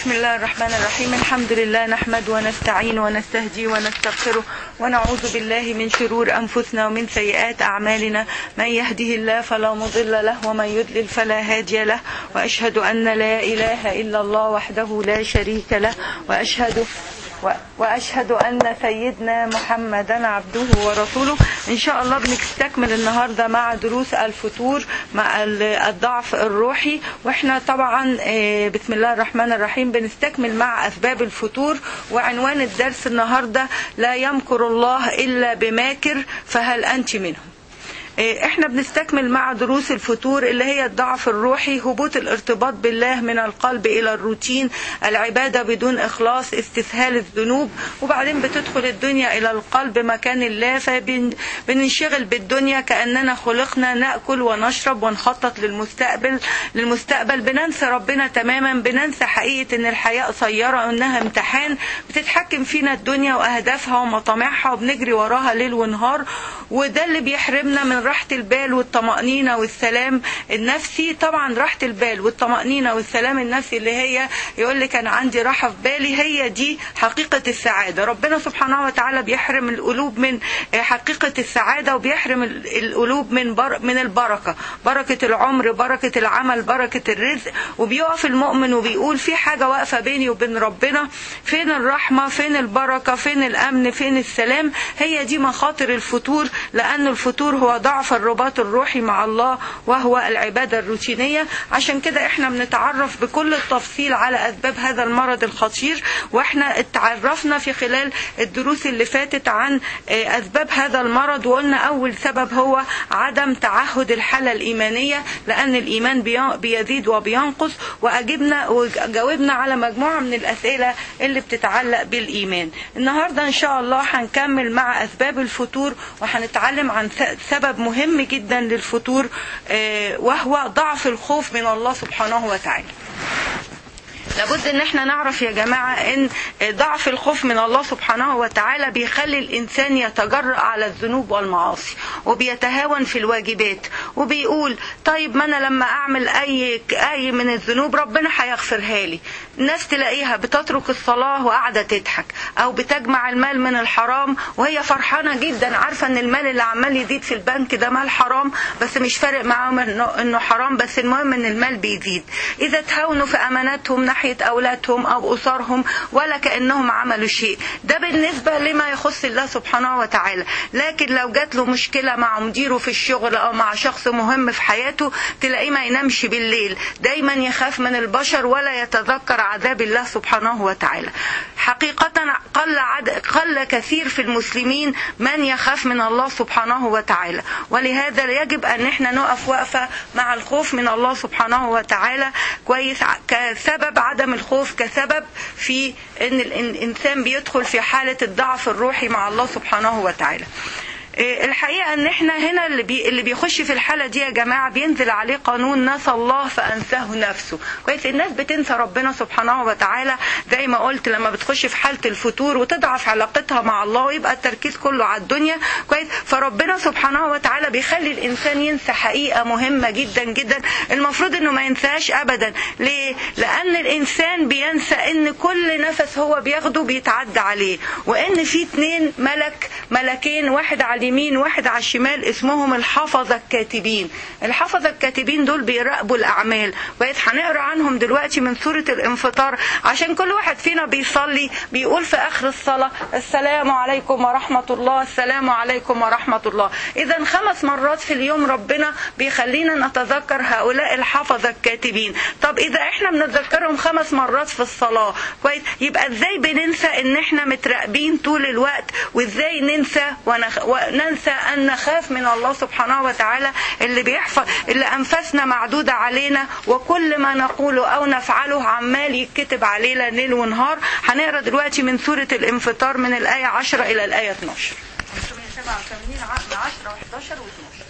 بسم الله الرحمن الرحيم. الحمد لله نحمد ونستعين ونستهدي ونستغفره ونعوذ بالله من شرور أنفسنا ومن سيئات أعمالنا. من يهده الله فلا مضل له ومن يضلل فلا هادي له، وأشهد أن لا إله إلا الله وحده لا شريك له، وأشهد أن سيدنا محمدا عبده ورسوله. إن شاء الله بنستكمل النهاردة مع دروس الفتور مع الضعف الروحي، وإحنا طبعا بسم الله الرحمن الرحيم بنستكمل مع أسباب الفتور. وعنوان الدرس النهاردة لا يمكر الله إلا بماكر فهل أنت منهم. احنا بنستكمل مع دروس الفتور اللي هي الضعف الروحي، هبوط الارتباط بالله من القلب الى الروتين، العبادة بدون اخلاص، استسهال الذنوب، وبعدين بتدخل الدنيا الى القلب مكان الله، فبننشغل بالدنيا كأننا خلقنا نأكل ونشرب ونخطط للمستقبل. بننسى ربنا تماما، بننسى حقيقة ان الحياة قصيرة وانها امتحان بتتحكم فينا الدنيا واهدافها ومطامعها، وبنجري وراها ليل ونهار، وده اللي بيحرمنا من راحة البال والطمأنينة والسلام النفسي. طبعا راحة البال والطمأنينة والسلام النفسي اللي هي يقول لك أنا عندي راحة في بالي، هي دي حقيقة السعادة. ربنا سبحانه وتعالى بيحرم القلوب من حقيقة السعادة، وبيحرم القلوب من البركة، بركة العمر، بركة العمل، بركة الرزق. وبيقف المؤمن وبيقول في حاجة واقفة بيني وبين ربنا، فين الرحمة، فين البركة، فين الأمن، فين السلام. هي دي مخاطر الفتور، لأن الفتور هو ضعف الرباط الروحي مع الله، وهو العبادة الروتينية. عشان كده احنا بنتعرف بكل التفصيل على أسباب هذا المرض الخطير، واحنا اتعرفنا في خلال الدروس اللي فاتت عن أسباب هذا المرض، وقلنا أول سبب هو عدم تعهد الحالة الإيمانية، لأن الإيمان بيزيد وبينقص، وجاوبنا على مجموعة من الأسئلة اللي بتتعلق بالإيمان. النهاردة إن شاء الله هنكمل مع أسباب الفتور، وهنتعلم عن سبب مهم جدا للفتور، وهو ضعف الخوف من الله سبحانه وتعالى. لابد ان احنا نعرف يا جماعة ان ضعف الخوف من الله سبحانه وتعالى بيخلي الانسان يتجرأ على الذنوب والمعاصي، وبيتهاون في الواجبات، وبيقول طيب ما انا لما اعمل اي من الذنوب ربنا هيغفرها لي. الناس تلاقيها بتترك الصلاة وقاعدة تضحك، او بتجمع المال من الحرام وهي فرحانة جدا، عارفة ان المال اللي عمال يزيد في البنك ده مال حرام، بس مش فارق معاهم انه حرام، بس المهم ان المال بيزيد. اذا تهاونوا في اماناتهم ناحية أولادهم أو أسرهم ولا كأنهم عملوا شيء، ده بالنسبة لما يخص الله سبحانه وتعالى. لكن لو جات له مشكلة مع مديره في الشغل أو مع شخص مهم في حياته، تلاقيه ما ينامش بالليل، دايما يخاف من البشر ولا يتذكر عذاب الله سبحانه وتعالى. حقيقة قل كثير في المسلمين من يخاف من الله سبحانه وتعالى، ولهذا يجب أن احنا نقف وقفة مع الخوف من الله سبحانه وتعالى كويس، كسبب عدم الخوف كسبب في ان الانسان بيدخل في حالة الضعف الروحي مع الله سبحانه وتعالى. الحقيقة ان احنا هنا اللي بيخش في الحالة دي يا جماعة بينزل عليه قانون نسى الله فأنساه نفسه. كويس، الناس بتنسى ربنا سبحانه وتعالى زي ما قلت لما بتخش في حالة الفتور وتضعف علاقتها مع الله ويبقى التركيز كله على الدنيا. كويس، فربنا سبحانه وتعالى بيخلي الانسان ينسى حقيقة مهمة جدا جدا المفروض انه ما ينساش ابدا. ليه؟ لان الانسان بينسى ان كل نفس هو بياخده بيتعدى عليه، وان في 2 ملكين، واحد على اليمين واحد على الشمال، اسمهم الحفظة الكاتبين. الحفظة الكاتبين دول بيراقبوا الأعمال، هنقرأ عنهم دلوقتي من سورة الانفطار، عشان كل واحد فينا بيصلي بيقول في آخر الصلاة السلام عليكم ورحمة الله، السلام عليكم ورحمة الله. إذا 5 مرات في اليوم ربنا بيخلينا نتذكر هؤلاء الحفظة الكاتبين. طب إذا إحنا بنتذكرهم 5 مرات في الصلاة، كويس، يبقى إزاي بننسى إن إحنا متراقبين طول الوقت؟ وإزاي ننسى وننسى أن نخاف من الله سبحانه وتعالى اللي أنفسنا معدودة علينا، وكل ما نقوله أو نفعله عمال يتكتب علينا ليل ونهار. هنقرأ دلوقتي من سورة الانفطار من الآية 10 إلى الآية 12. 10 و11 و12.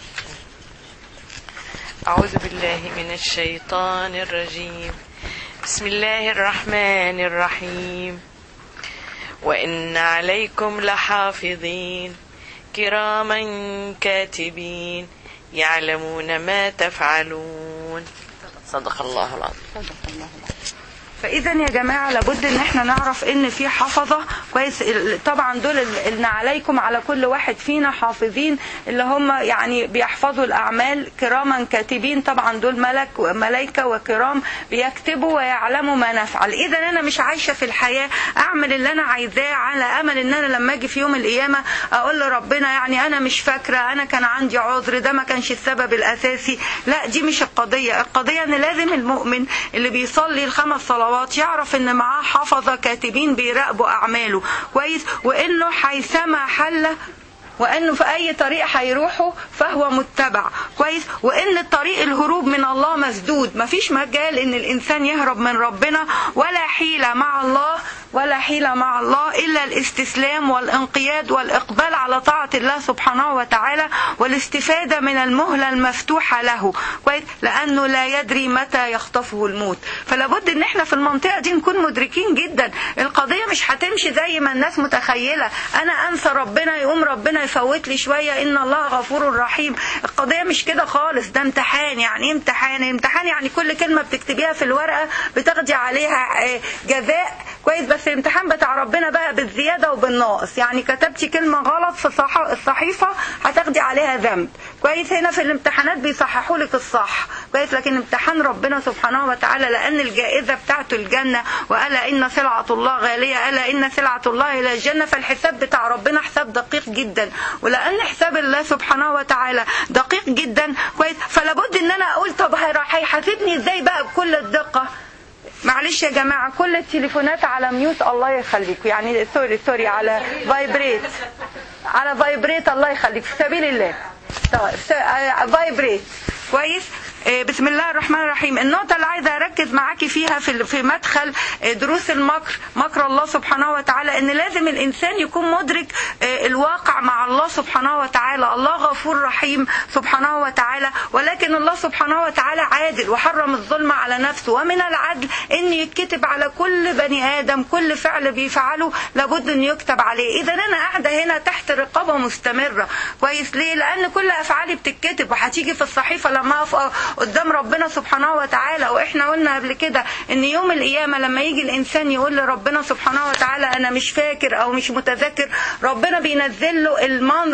أعوذ بالله من الشيطان الرجيم. بسم الله الرحمن الرحيم. وإن عليكم لحافظين كراما كاتبين يعلمون ما تفعلون. صدق الله العظيم. فاذا يا جماعه لابد ان احنا نعرف ان في حفظه كويس. طبعا دول ان عليكم على كل واحد فينا حافظين، اللي هم يعني بيحفظوا الاعمال كراما كاتبين. طبعا دول ملائكه وكرام بيكتبوا ويعلموا ما نفعل. اذا انا مش عايشه في الحياه اعمل اللي انا عايزاه على امل ان انا لما اجي في يوم القيامه اقول لربنا يعني انا مش فاكره، انا كان عندي عذر، ده ما كانش السبب الاساسي. لا، دي مش القضيه. القضيه ان لازم المؤمن اللي بيصلي ال5 صلوات يعرف ان معاه حفظه كاتبين بيراقبوا اعماله كويس، وانه حيثما حل وانه في اي طريق هيروحه فهو متبع كويس، وان الطريق الهروب من الله مسدود. مفيش مجال ان الانسان يهرب من ربنا، ولا حيلة مع الله الا الاستسلام والانقياد والاقبال على طاعة الله سبحانه وتعالى، والاستفادة من المهلة المفتوحة له كويس، لانه لا يدري متى يخطفه الموت. فلابد ان احنا في المنطقة دي نكون مدركين جدا القضية مش هتمشي زي ما الناس متخيلة. انا انسى ربنا يقوم ربنا يفوت لي شوية، ان الله غفور رحيم. القضية مش كده خالص. ده امتحان. يعني ايه امتحان يعني كل كلمة بتكتبيها في الورقة بتاخدي عليها جزاء كويس، بس الامتحان بتاع ربنا بقى بالزيادة وبالناقص. يعني كتبتي كلمة غلط في الصحيفة هتاخدي عليها ذنب كويس. هنا في الامتحانات بيصححوا لك الصح كويس، لكن امتحان ربنا سبحانه وتعالى لان الجائزة بتاعته الجنة، وألا إن سلعة الله غالية، ألا إن سلعة الله إلى الجنة. فالحساب بتاع ربنا حساب دقيق جدا، ولأن حساب الله سبحانه وتعالى دقيق جدا كويس، فلابد ان انا اقول طب هيحاسبني ازاي بقى بكل الدقة. معلش يا جماعة، كل التليفونات على ميوت الله يخليكم، يعني سوري على فايبريت الله يخليك في سبيل الله. طيب فايبريت كويس. بسم الله الرحمن الرحيم. النقطة اللي عايزة أركز معاكي فيها في مدخل دروس مكر الله سبحانه وتعالى، إن لازم الإنسان يكون مدرك الواقع مع الله سبحانه وتعالى. الله غفور رحيم سبحانه وتعالى، ولكن الله سبحانه وتعالى عادل وحرم الظلم على نفسه. ومن العدل إن يكتب على كل بني آدم كل فعل بيفعله لابد إن يكتب عليه. إذا أنا قاعدة هنا تحت رقابة مستمرة كويس. ليه؟ لأن كل أفعالي بتتكتب وهتيجي في الصحيفة لما أقف قدام ربنا سبحانه وتعالى. واحنا قلنا قبل كده ان يوم القيامة لما يجي الانسان يقول لربنا سبحانه وتعالى انا مش فاكر او مش متذكر، ربنا بينزل له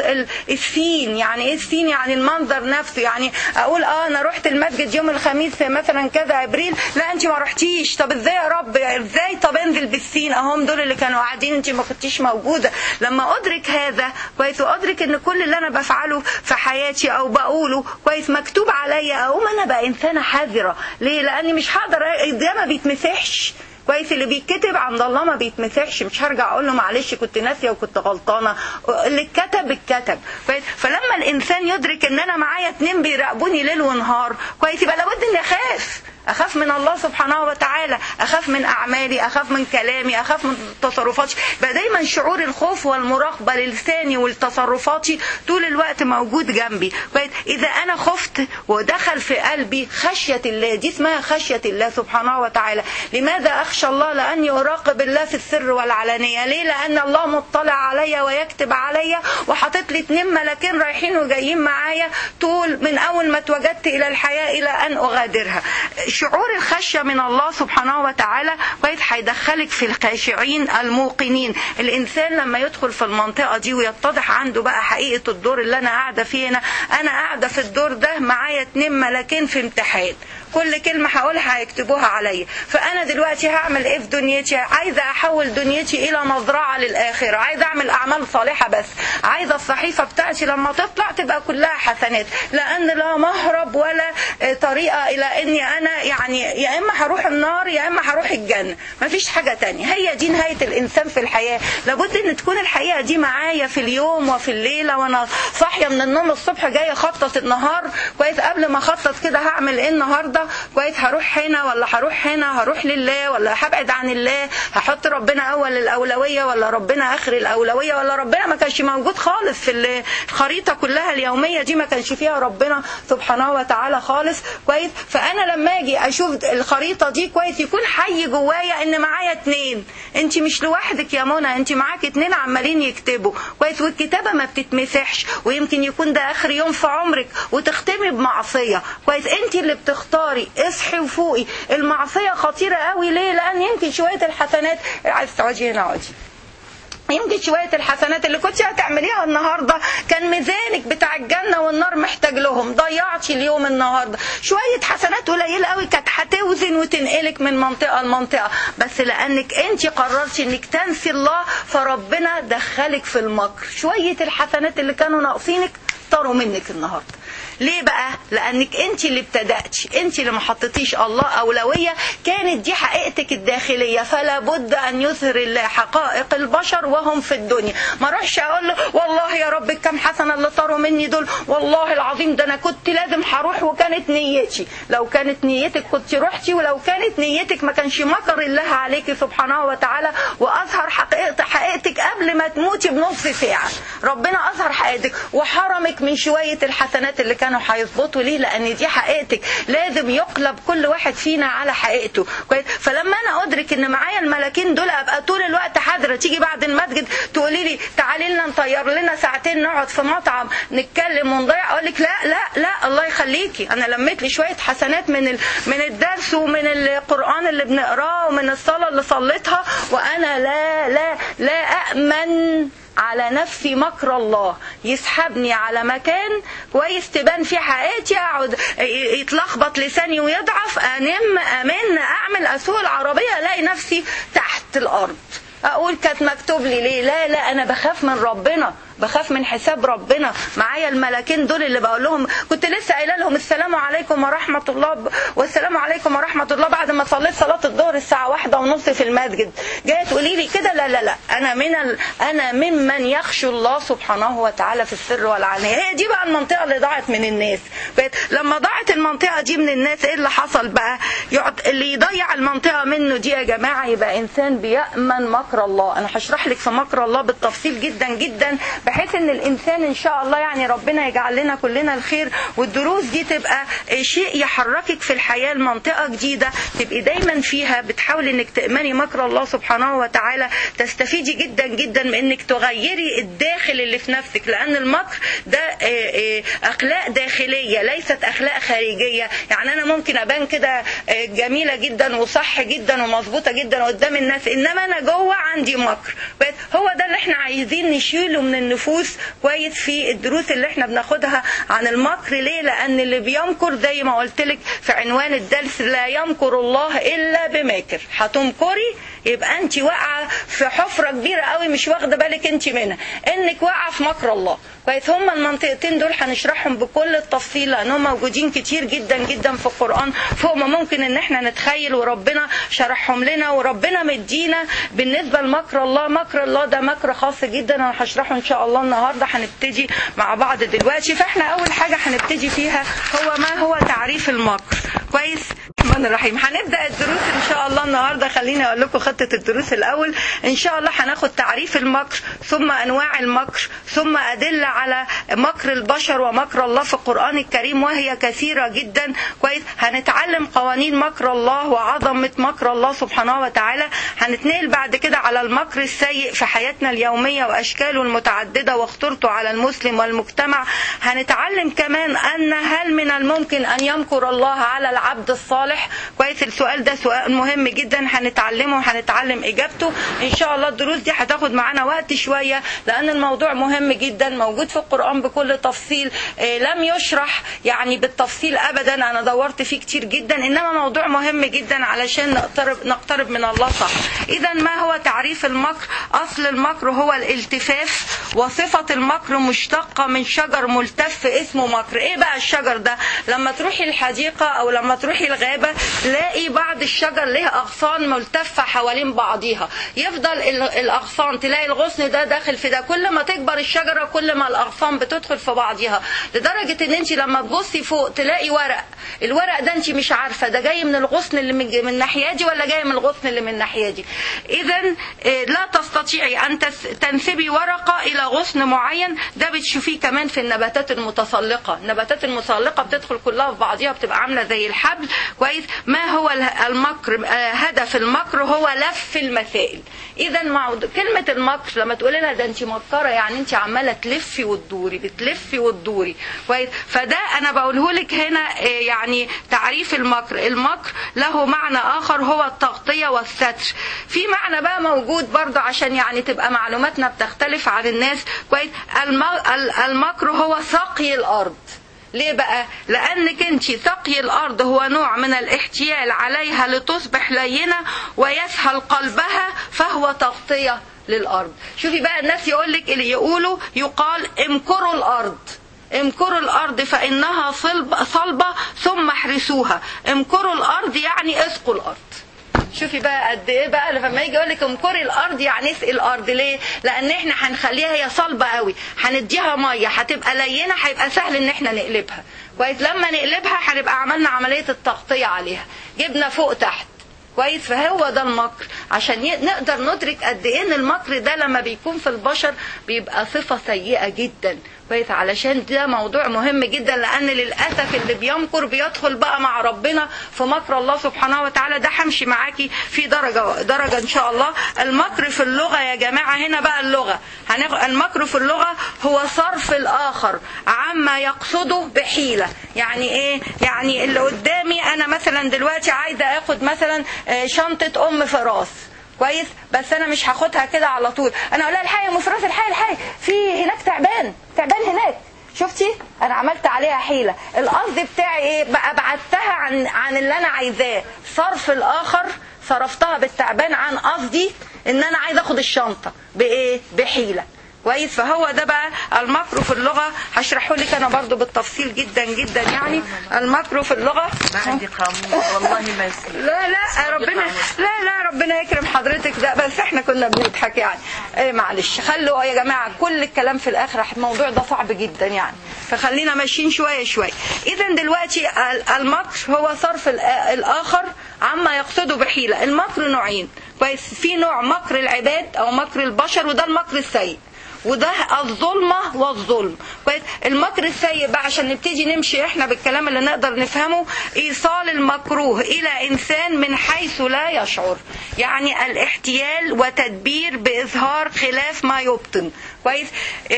السين. يعني ايه السين؟ يعني المنظر نفسه. يعني اقول انا رحت المسجد يوم الخميس مثلا كذا ابريل، لا انت ما رحتيش. طب ازاي يا رب؟ ازاي؟ طب انزل بالسين، اهم دول اللي كانوا قاعدين انت ما كنتيش موجودة. لما ادرك هذا كويس، وادرك ان كل اللي انا بفعله في حياتي او بقوله كويس مكتوب عليا، اقوم انا بقى انسانه حذره. ليه؟ لاني مش هقدر، ده ما بيتمسحش كويس. اللي بيتكتب عند الله ما بيتمسحش. مش هرجع اقول له معلش كنت ناسيه وكنت غلطانه. اللي اتكتب كويس. فلما الانسان يدرك ان انا معايا 2 بيراقبوني ليل ونهار كويس، يبقى لابد اني اخاف من الله سبحانه وتعالى، اخاف من اعمالي، اخاف من كلامي، اخاف من تصرفاتي. بقى دايما شعور الخوف والمراقبه للساني والتصرفاتي طول الوقت موجود جنبي كويس. اذا انا خفت ودخل في قلبي خشيه الله، دي اسمها خشيه الله سبحانه وتعالى. لماذا اخشى الله؟ لاني اراقب الله في السر والعلانيه. ليه؟ لان الله مطلع عليا ويكتب عليا، وحاطط لي 2 ملاكين رايحين وجايين معايا طول من اول ما اتوجدت الى الحياه الى ان اغادرها. شعور الخشية من الله سبحانه وتعالى كويس هيدخلك في الخاشعين الموقنين. الإنسان لما يدخل في المنطقة دي ويتضح عنده بقى حقيقة الدور اللي أنا قاعدة فيه هنا، أنا قاعدة في الدور ده معايا 2 ملاكين في امتحان، كل كلمة هقولها هيكتبوها عليا. فأنا دلوقتي هعمل إيه في دنيتي؟ عايزة أحول دنيتي إلى مزرعة للآخرة، عايزة أعمل أعمال صالحة، بس عايزة الصحيفة بتاعتي لما تطلع تبقى كلها حسنات، لأن لا مهرب ولا طريقة إلى إني أنا يعني يا إما هروح النار يا إما هروح الجنة، مفيش حاجة تانية. هي دي نهاية الإنسان في الحياة. لابد إن تكون الحقيقة دي معايا في اليوم وفي الليلة، وأنا صاحية من النوم الصبح جاية خطط النهار كويس. قبل ما أخطط كده هعمل إيه النهاردة كويس، هروح هنا ولا هروح هنا، هروح لله ولا هبعد عن الله، هحط ربنا أول الأولوية ولا ربنا آخر الأولوية، ولا ربنا ما كانش موجود خالص في الخريطة كلها اليومية دي، ما كانش فيها ربنا سبحانه وتعالى خالص كويس. فأنا لما أجي أشوف الخريطة دي كويس يكون حي جوايا إن معايا 2. أنت مش لوحدك يا منى، أنت معاك 2 عمالين يكتبوا كويس، والكتابة ما بتتمسحش، ويمكن يكون ده آخر يوم في عمرك وتختمي بمعصية كويس. أنت اللي بتختاري افطاري، اصحي وفوقي. المعصية خطيرة قوي. ليه؟ لان يمكن شوية الحسنات، عايز تقعدي هنا اقعدي، يمكن شوية الحسنات اللي كنت هتعمليها النهاردة كان ميزانك بتاع الجنة والنار محتاج لهم، ضيعتي اليوم النهاردة. شوية حسنات قليلة قوي كانت هتوزن وتنقلك من منطقة لمنطقة، بس لأنك انت قررتي انك تنسي الله فربنا دخلك في المكر. شوية الحسنات اللي كانوا ناقصينك طاروا منك النهاردة. ليه بقى؟ لأنك انت اللي ابتدأتي، انت اللي ما حطيتيش الله أولوية. كانت دي حقيقتك الداخلية، فلا بد أن يظهر الله حقائق البشر وهم في الدنيا. ما روحش أقول له والله يا رب كم حسنة اللي طاروا مني دول، والله العظيم ده أنا كنت لازم هروح وكانت نيتي. لو كانت نيتك كنت رحتي، ولو كانت نيتك ما كانش مكر الله عليك سبحانه وتعالى وأظهر حقيقتك قبل ما تموتي بنص ساعة. ربنا أظهر حقيقتك وحرمك من شوية الحسنات اللي كانوا هيظبطوا. ليه؟ لأن دي حقيقتك. لازم يقلب كل واحد فينا على حقيقته. فلما أنا أدرك إن معايا الملكين دول أبقى طول الوقت حاضرة. تيجي بعد المسجد تقولي لي تعالي لنا نطير لنا ساعتين نقعد في مطعم نتكلم ونضيع، أقول لك لا لا لا الله يخليكي، أنا لميت لي شوية حسنات من الدرس ومن القرآن اللي بنقراه ومن الصلاة اللي صليتها، وأنا لا أأمن على نفسي مكر الله يسحبني على مكان كويس تبان فيه حقيقتي، اقعد يتلخبط لساني ويضعف، امن اعمل اسوق العربيه الاقي نفسي تحت الارض. اقول كانت مكتوب لي ليه؟ لا انا بخاف من ربنا، بخاف من حساب ربنا. معايا الملكين دول اللي بقول لهم، كنت لسه قايله لهم السلام عليكم ورحمه الله والسلام عليكم ورحمه الله بعد ما صليت صلاه الظهر الساعه 1:30 في المسجد. جايه تقولي لي كده؟ لا انا ممن يخشى الله سبحانه وتعالى في السر والعلانيه. هي دي بقى المنطقه اللي ضاعت من الناس. لما ضاعت المنطقه دي من الناس ايه اللي حصل بقى؟ اللي يضيع المنطقه منه دي يا جماعه يبقى انسان بيأمن مكر الله. انا هشرح لك في مكر الله بالتفصيل جدا جدا، بحيث ان الانسان ان شاء الله يعني ربنا يجعل لنا كلنا الخير، والدروس دي تبقى شيء يحركك في الحياة لمنطقة جديدة تبقي دايما فيها بتحاولي انك تأمني مكر الله سبحانه وتعالى. تستفيدي جدا جدا من انك تغيري الداخل اللي في نفسك، لان المكر ده اخلاق داخلية ليست اخلاق خارجية. يعني انا ممكن ابان كده جميلة جدا وصح جدا ومظبوطة جدا قدام الناس، انما انا جوه عندي مكر. هو ده اللي احنا عايزين نشيله من النفوس كويس في الدروس اللي احنا بناخدها عن المكر. ليه؟ لان اللي بيمكر زي ما قلت لك في عنوان الدرس لا يمكر الله الا بماكر. هتمكري يبقى انت واقعه في حفره كبيره قوي مش واخده بالك انت منها، انك واقعه في مكر الله. كويس. هما المنطقتين دول هنشرحهم بكل التفصيل لانهم موجودين كتير جدا جدا في القرآن فوق ما ممكن ان احنا نتخيل، وربنا شرحهم لنا وربنا مدينا. بالنسبة لمكر الله، مكر الله ده مكر خاص جدا انا هشرحه ان شاء الله النهاردة. هنبتدي مع بعض دلوقتي. فاحنا اول حاجة هنبتدي فيها هو ما هو تعريف المكر. كويس. الرحمن الرحيم. هنبدأ الدروس ان شاء الله النهاردة. خليني اقول لكم خطة الدروس الاول. ان شاء الله هناخد تعريف المكر، ثم انواع المكر، ثم ادلة على مكر البشر ومكر الله في القرآن الكريم وهي كثيرة جدا. كويس. هنتعلم قوانين مكر الله وعظمة مكر الله سبحانه وتعالى. هنتنقل بعد كده على المكر السيء في حياتنا اليومية واشكاله المتعددة واخطرته على المسلم والمجتمع. هنتعلم كمان ان هل من الممكن ان يمكر الله على العبد الصالح. كويس. السؤال ده سؤال مهم جدا هنتعلمه وهنتعلم اجابته ان شاء الله. الدروس دي هتاخد معانا وقت شوية لان الموضوع مهم جدا، موجود في القرآن بكل تفصيل، لم يشرح يعني بالتفصيل ابدا، انا دورت فيه كتير جدا، انما موضوع مهم جدا علشان نقترب من الله صح. اذا ما هو تعريف المكر؟ اصل المكر هو الالتفاف، وصفة المكر مشتقة من شجر ملتف اسمه مكر. ايه بقى الشجر ده؟ لما تروحي الحديقة او لما تروحي الغابة تلاقي بعض الشجر لها اغصان ملتفة حوالين بعضيها، يفضل الاغصان تلاقي الغصن ده داخل في ده، كل ما تكبر الشجرة كل ما الاغصان بتدخل في بعضها، لدرجة ان انت لما تبصي فوق تلاقي ورق، الورق ده انت مش عارفة ده جاي من الغصن اللي من الناحية دي ولا جاي من الغصن اللي من الناحية دي. اذا لا تستطيعي ان تنسبي ورقة الى غصن معين. ده بتشوفيه كمان في النباتات المتسلقة. النباتات المتسلقة بتدخل كلها في بعضها بتبقى عاملة زي الحبل. كويس. ما هو المكر؟ هدف المكر هو لف المسائل. اذا كلمه المكر لما تقولي لها ده انت مكره، يعني انت عماله تلفي وتدوري، بتلفي وتدوري كويس. فده انا بقوله لك هنا يعني تعريف المكر. المكر له معنى اخر هو التغطيه والستر. في معنى بقى موجود برضه عشان يعني تبقى معلوماتنا بتختلف عن الناس كويس. المكر هو سقي الارض. ليه بقى؟ لأنك انت سقي الأرض هو نوع من الاحتيال عليها لتصبح لينة ويسهل قلبها، فهو تغطية للأرض. شوفي بقى الناس يقولك اللي يقال امكروا الأرض، امكروا الأرض فإنها صلبة ثم احرسوها. امكروا الأرض يعني اسقوا الأرض. شوفي بقى قد ايه بقى لما يجي يقول لك امكري الارض يعني اسقي الارض. ليه؟ لان احنا هنخليها هي صلبه قوي، هنديها ميه، هتبقى لينه، هيبقى سهل ان احنا نقلبها كويس. لما نقلبها هنبقى عملنا عمليه التغطيه عليها، جبنا فوق تحت كويس. فهو ده المكر، عشان نقدر ندرك قد ايه ان المكر ده لما بيكون في البشر بيبقى صفه سيئه جدا كويس. علشان ده موضوع مهم جدا، لان للاسف اللي بيمكر بيدخل بقى مع ربنا في مكر الله سبحانه وتعالى. ده همشي معاكي في درجه ان شاء الله. المكر في اللغه يا جماعه، هنا بقى اللغه، المكر في اللغه هو صرف الاخر عما يقصده بحيله. يعني ايه؟ يعني اللي قدامي انا مثلا دلوقتي عايزه اخد مثلا شنطه ام فراس كويس، بس انا مش هاخدها كده على طول. انا اقول لها الحقي يا ام فراس، الحقي في هناك تعبان هناك، شفتي انا عملت عليها حيله. القصد بتاعي ايه بقى؟ بعدتها عن اللي انا عايزاه. صرف الاخر صرفتها بالتعبان عن قصدي ان انا عايزه اخد الشنطه بايه؟ بحيله كويس. فهو ده بقى المكر في اللغه. هشرحه لك انا برضو بالتفصيل جدا جدا. يعني المكر في اللغه ما عندي قاموس والله ما يصير. لا ربنا يكرم حضرتك. ده بس احنا كنا بنضحك يعني. معلش خلوا يا جماعه كل الكلام في الاخر، الموضوع ده صعب جدا يعني، فخلينا ماشيين شويه شويه. اذا دلوقتي المكر هو صرف الاخر عما يقصده بحيله. المكر نوعين كويس. في نوع مكر العباد او مكر البشر، وده المكر السيء، وده الظلمة والظلم كويس. المكر السيء بقى عشان نبتدي نمشي احنا بالكلام اللي نقدر نفهمه، ايصال المكروه الى انسان من حيث لا يشعر. يعني الاحتيال وتدبير باظهار خلاف ما يبطن كويس.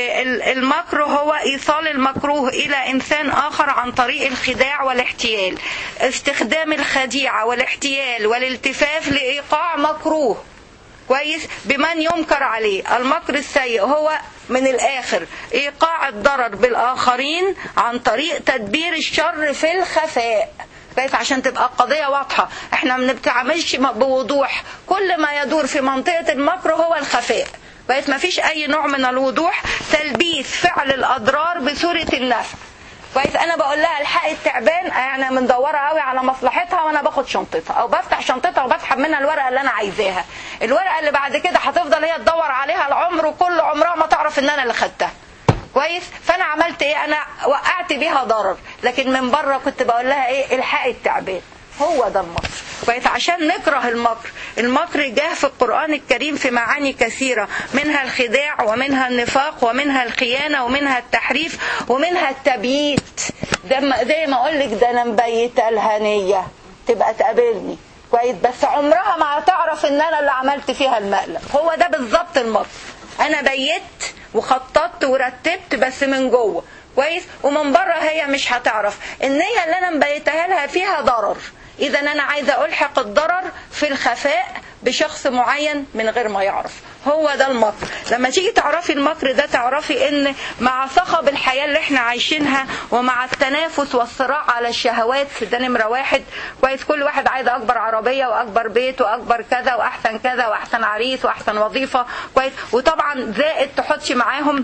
المكر هو ايصال المكروه الى انسان اخر عن طريق الخداع والاحتيال، استخدام الخديعة والاحتيال والالتفاف لايقاع مكروه كويس بمن ينكر عليه. المكر السيء هو من الآخر إيقاع الضرر بالآخرين عن طريق تدبير الشر في الخفاء كويس. عشان تبقى القضية واضحة، احنا ما بنتعاملش بوضوح. كل ما يدور في منطقة المكر هو الخفاء كويس. ما فيش أي نوع من الوضوح. تلبيس فعل الأضرار بصورة النفع كويس. انا بقول لها الحقي التعبان، يعني مندوره قوي على مصلحتها، وانا باخد شنطتها او بفتح شنطتها وبسحب منها الورقه اللي انا عايزاها. الورقه اللي بعد كده هتفضل هي تدور عليها العمر، وكل عمرها ما تعرف ان انا اللي خدتها كويس. فانا عملت ايه؟ انا وقعت بيها ضرر، لكن من بره كنت بقول لها ايه؟ الحقي التعبان. هو ده المكر كويس. عشان نكره المكر. المكر جاء في القرآن الكريم في معاني كثيرة، منها الخداع ومنها النفاق ومنها الخيانة ومنها التحريف ومنها التبييت. ده زي ما اقول لك ده انا مبيته الهنية تبقى تقابلني كويس، بس عمرها ما هتعرف ان انا اللي عملت فيها المقلب. هو ده بالظبط المكر. انا بيت وخططت ورتبت بس من جوه كويس، ومن بره هي مش هتعرف. النية اللي انا مبيتها لها فيها ضرر، اذا انا عايزه الحق الضرر في الخفاء بشخص معين من غير ما يعرف. هو ده المكر. لما تيجي تعرفي المكر ده تعرفي ان مع صخب الحياه اللي احنا عايشينها ومع التنافس والصراع على الشهوات، ده نمره واحد كويس. كل واحد عايز اكبر عربيه واكبر بيت واكبر كذا واحسن كذا واحسن عريس واحسن وظيفه كويس. وطبعا زائد تحطش معاهم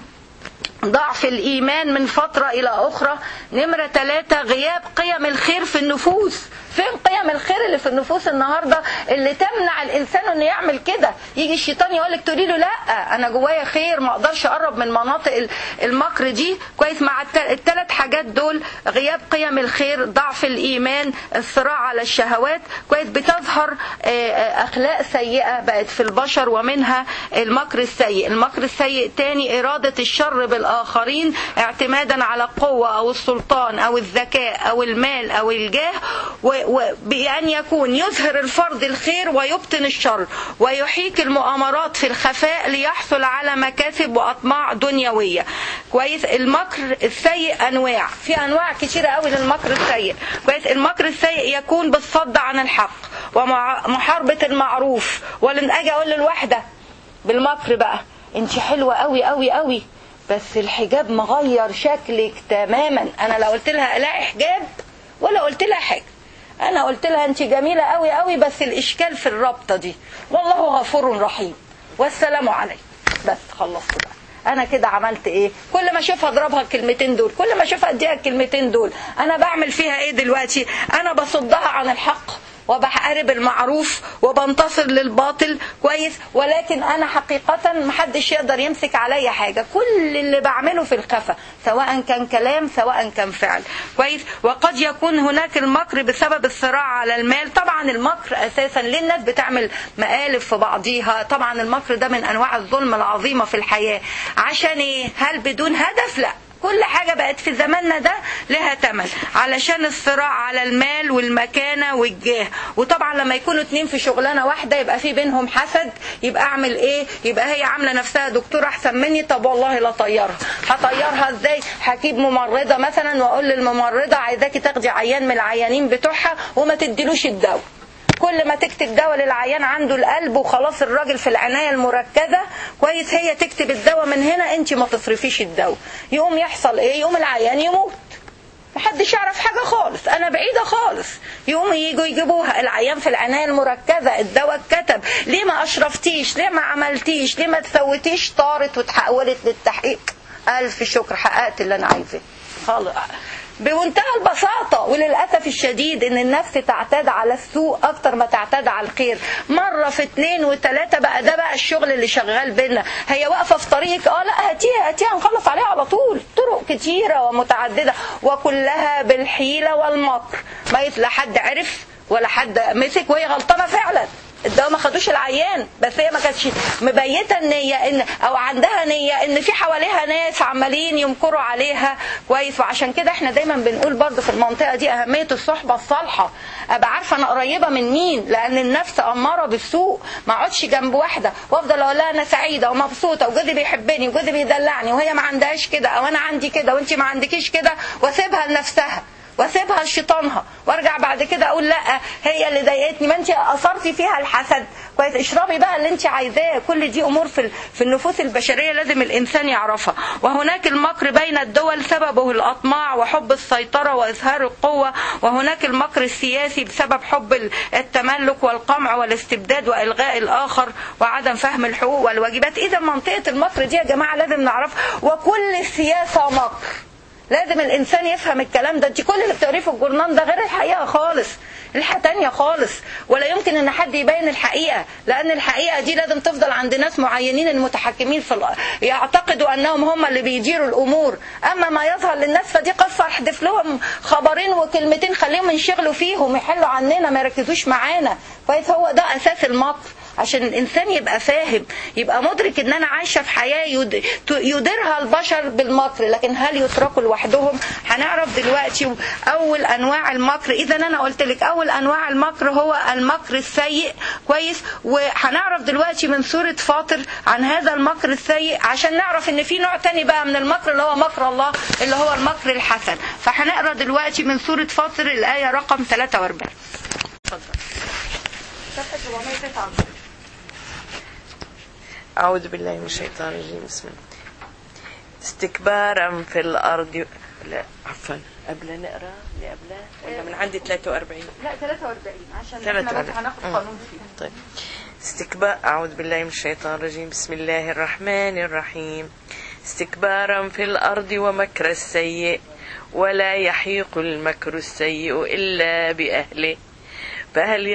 ضعف الإيمان من فترة إلى أخرى. نمرة 3 غياب قيم الخير في النفوس. فين قيم الخير اللي في النفوس النهاردة اللي تمنع الإنسان أنه يعمل كده؟ يجي الشيطان يقولك تقولي له لا أنا جوايا خير، ما أقدرش أقرب من مناطق المكر دي كويس. مع الثلاث حاجات دول، غياب قيم الخير، ضعف الإيمان، الصراع على الشهوات كويس، بتظهر أخلاق سيئة بقت في البشر، ومنها المكر السيء. المكر السيء تاني إرادة الشر بالآخر الآخرين اعتمادا على القوة أو السلطان أو الذكاء أو المال أو الجاه، وبأن يكون يظهر الفرد الخير ويبطن الشر، ويحيك المؤامرات في الخفاء ليحصل على مكاسب وأطماع دنيوية. كويس. المكر السيء أنواع، في أنواع كتيرة قوي للمكر السيء. كويس. المكر السيء يكون بالصد عن الحق ومحاربة المعروف. ولن أجي أقول للواحدة بالمكر بقى انت حلوة قوي قوي قوي بس الحجاب مغير شكلك تماما. انا لا قلت لها الاقي حجاب ولا قلت لها حاجة، انا قلت لها انت جميلة قوي قوي بس الاشكال في الرابطة دي، والله غفور رحيم والسلام عليكم. بس خلصت بقى. انا كده عملت ايه؟ كل ما اشوفها اضربها الكلمتين دول، كل ما اشوفها اديها الكلمتين دول. انا بعمل فيها ايه دلوقتي؟ انا بصدها عن الحق وبحارب المعروف وبنتصر للباطل. كويس. ولكن انا حقيقة محدش يقدر يمسك عليا حاجة، كل اللي بعمله في الخفا سواء كان كلام سواء كان فعل. كويس. وقد يكون هناك المكر بسبب الصراع على المال. طبعا المكر اساسا ليه الناس بتعمل مقالب في بعضيها؟ طبعا المكر ده من انواع الظلم العظيمة في الحياة. عشان ايه؟ هل بدون هدف؟ لا، كل حاجة بقت في زماننا ده لها تمن، علشان الصراع على المال والمكانة والجاه. وطبعا لما يكونوا اتنين في شغلانة واحدة يبقى في بينهم حسد. يبقى اعمل ايه؟ يبقى هي عاملة نفسها دكتورة احسن مني، طب والله لا طيرها. هطيرها ازاي؟ هجيب ممرضة مثلا واقول للممرضة عايزاكي تاخدي عيان من العيانين بتوعها وما تديلوش الدواء. كل ما تكتب دواء للعيان عنده القلب وخلاص الراجل في العناية المركزة. كويس. هي تكتب الدواء من هنا، انت ما تصرفيش الدواء. يقوم يحصل ايه؟ يقوم العيان يموت، محدش يعرف حاجة خالص، انا بعيدة خالص. يقوم يجوا يجيبوها العيان في العناية المركزة، الدواء اتكتب، ليه ما اشرفتيش؟ ليه ما عملتيش؟ ليه ما تسويتيش؟ طارت وتحولت للتحقيق. الف شكر، حققت اللي انا عايزاه خالص بمنتهى البساطة. وللأسف الشديد ان النفس تعتاد على السوء اكتر ما تعتاد على الخير. مرة في 2 و3 بقى ده بقى الشغل اللي شغال بينا. هي واقفة في طريقك، لا هاتيها نخلص عليها على طول. طرق كتيرة ومتعددة وكلها بالحيلة والمكر. ما لا حد عرف ولا حد مسك، وهي غلطانة فعلا. الدواء ما خدوش العيان، بس هي ما كانتش مبيته النيه ان او عندها نيه ان في حواليها ناس عمالين يمكروا عليها. كويس. وعشان كده احنا دايما بنقول برضه في المنطقه دي اهميه الصحبه الصالحه. ابقى عارفه انا قريبه من مين، لان النفس اماره بالسوء. ما اقعدش جنب واحده وافضل اقول لها انا سعيده ومبسوطه وجوزي بيحبني وجوزي بيدلعني وهي ما عندهاش كده، او انا عندي كده وانت ما عندكيش كده، واسيبها لنفسها واسيبها لشيطانها، وارجع بعد كده اقول لا هي اللي ضايقتني، ما انت اثرتي فيها الحسد. كويس. اشربي بقى اللي انت عايزاه. كل دي امور في النفوس البشريه لازم الانسان يعرفها. وهناك المكر بين الدول سببه الاطماع وحب السيطره واظهار القوه. وهناك المكر السياسي بسبب حب التملك والقمع والاستبداد والغاء الاخر وعدم فهم الحقوق والواجبات. اذا منطقه المكر دي يا جماعه لازم نعرفها. وكل السياسه مكر، لازم الانسان يفهم الكلام ده. انت كل اللي بتقريه في الجورنال ده غير الحقيقه خالص، الحقيقه تانية خالص. ولا يمكن ان حد يبين الحقيقه، لان الحقيقه دي لازم تفضل عند ناس معينين المتحكمين يعتقدوا انهم هم اللي بيديروا الامور. اما ما يظهر للناس فدي قصه، احذف لهم خبرين وكلمتين خليهم ينشغلوا فيهم، يحلوا عننا، ما يركزوش معانا. كويس. هو ده اساس المكر، عشان الانسان يبقى فاهم، يبقى مدرك ان انا عايشه في حياه يديرها البشر بالمكر، لكن هل يتركوا لوحدهم؟ هنعرف دلوقتي اول انواع المكر. اذا انا قلت لك اول انواع المكر هو المكر السيء. كويس. وهنعرف دلوقتي من سوره فاطر عن هذا المكر السيء، عشان نعرف ان في نوع تاني بقى من المكر اللي هو مكر الله، اللي هو المكر الحسن. فهنقرا دلوقتي من سوره فاطر الايه رقم 43. اتفضل. صفحه 409. أعوذ بالله من الشيطان الرجيم. بسم الله. استكبارا في الأرض. لا عفوا، قبل نقرأ ولا من عندي 43؟ لا 43 عشان احنا بس هناخد قانون فيه. طيب. أعوذ بالله من الشيطان الرجيم. بسم الله الرحمن الرحيم. استكبارا في الأرض ومكر السيء ولا يحيق المكر السيء إلا بأهله فهل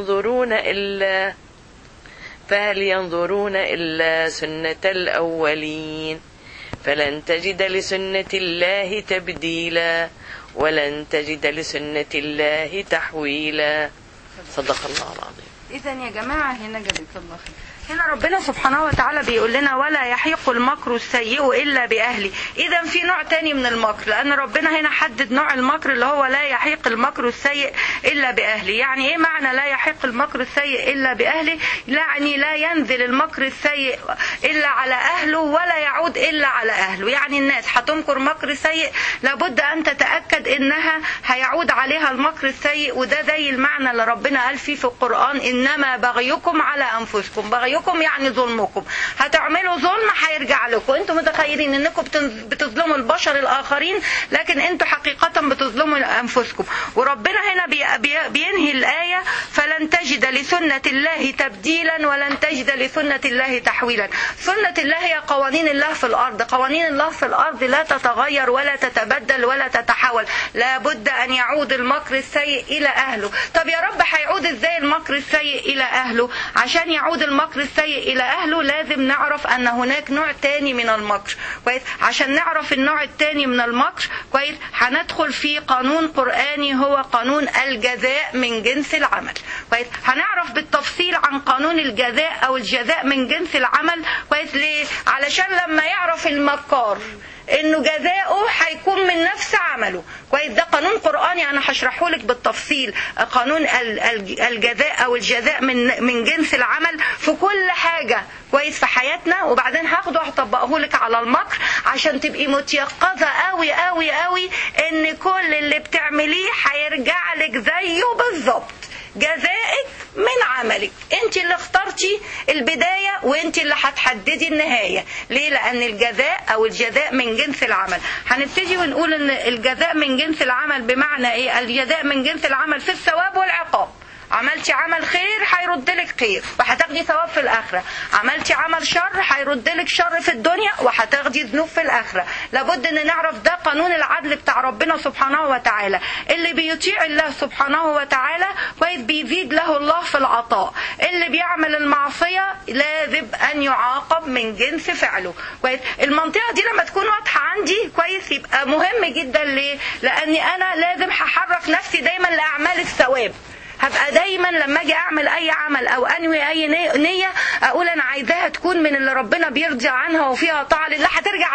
ينظرون إلا سنة الأولين فلن تجد لسنة الله تبديلا ولن تجد لسنة الله تحويلا. صدق الله العظيم. إذا يا جماعة هنا جزاك الله خير، هنا ربنا سبحانه وتعالى بيقول لنا ولا يحيق المكر السيء إلا بأهله. إذا في نوع تاني من المكر، لأن ربنا هنا حدد نوع المكر اللي هو لا يحيق المكر السيء إلا بأهله. يعني إيه معنى لا يحيق المكر السيء إلا بأهله؟ يعني لا ينزل المكر السيء إلا على أهله ولا يعود إلا على أهله. يعني الناس هتمكر مكر سيء لابد أن تتأكد إنها هيعود عليها المكر السيء، وده زي المعنى اللي ربنا قال فيه في القرآن إنما بغيكم على أنفسكم. بغيكم يعني ظلمكم، هتعملوا ظلم هيرجع لكم. انتم متخيلين انكم بتظلموا البشر الآخرين، لكن انتم حقيقة بتظلموا أنفسكم. وربنا هنا بينهي الآية فلن تجد لسنة الله تبديلا ولن تجد لسنة الله تحويلا. سنة الله هي قوانين الله في الأرض، قوانين الله في الأرض لا تتغير ولا تتبدل ولا تتحول. لابد أن يعود المكر السيء إلى أهله. طب يا رب هيعود ازاي المكر السيء إلى أهله؟ عشان يعود المكر السيء إلى أهله لازم نعرف أن هناك نوع تاني من المكر. كويس؟ عشان نعرف النوع التاني من المكر كويس هندخل في قانون قرآني هو قانون الجزاء من جنس العمل. كويس؟ هنعرف بالتفصيل عن قانون الجزاء أو الجزاء من جنس العمل. كويس؟ ليه؟ علشان لما يعرف المكار انه جزاؤه هيكون من نفس عمله. كويس؟ ده قانون قرآني انا هشرحه لك بالتفصيل، قانون الجزاء او الجزاء من جنس العمل في كل حاجة كويس في حياتنا، وبعدين هاخده هطبقه لك على المكر عشان تبقي متيقظة قوي قوي قوي ان كل اللي بتعمليه هيرجع لك زيه بالظبط. جزائك من عملك، انت اللي اخترتي البداية وانت اللي هتحددي النهاية. ليه؟ لان الجزاء او الجزاء من جنس العمل. هنبتدي ونقول ان الجزاء من جنس العمل بمعنى ايه؟ الجزاء من جنس العمل في الثواب والعقاب. عملتي عمل خير هيردلك خير وهتاخدي ثواب في الآخرة، عملتي عمل شر هيردلك شر في الدنيا وهتاخدي ذنوب في الآخرة. لابد ان نعرف ده قانون العدل بتاع ربنا سبحانه وتعالى. اللي بيطيع الله سبحانه وتعالى كويس بيزيد له الله في العطاء، اللي بيعمل المعصية لازم ان يعاقب من جنس فعله. كويس؟ المنطقة دي لما تكون واضحة عندي كويس يبقى مهم جدا. ليه؟ لاني انا لازم هحرك نفسي دايما لاعمال الثواب. هبقى دايما لما اجي اعمل اي عمل او انوي اي نية اقول انا عايزاها تكون من اللي ربنا بيرضي عنها وفيها طاعة لله.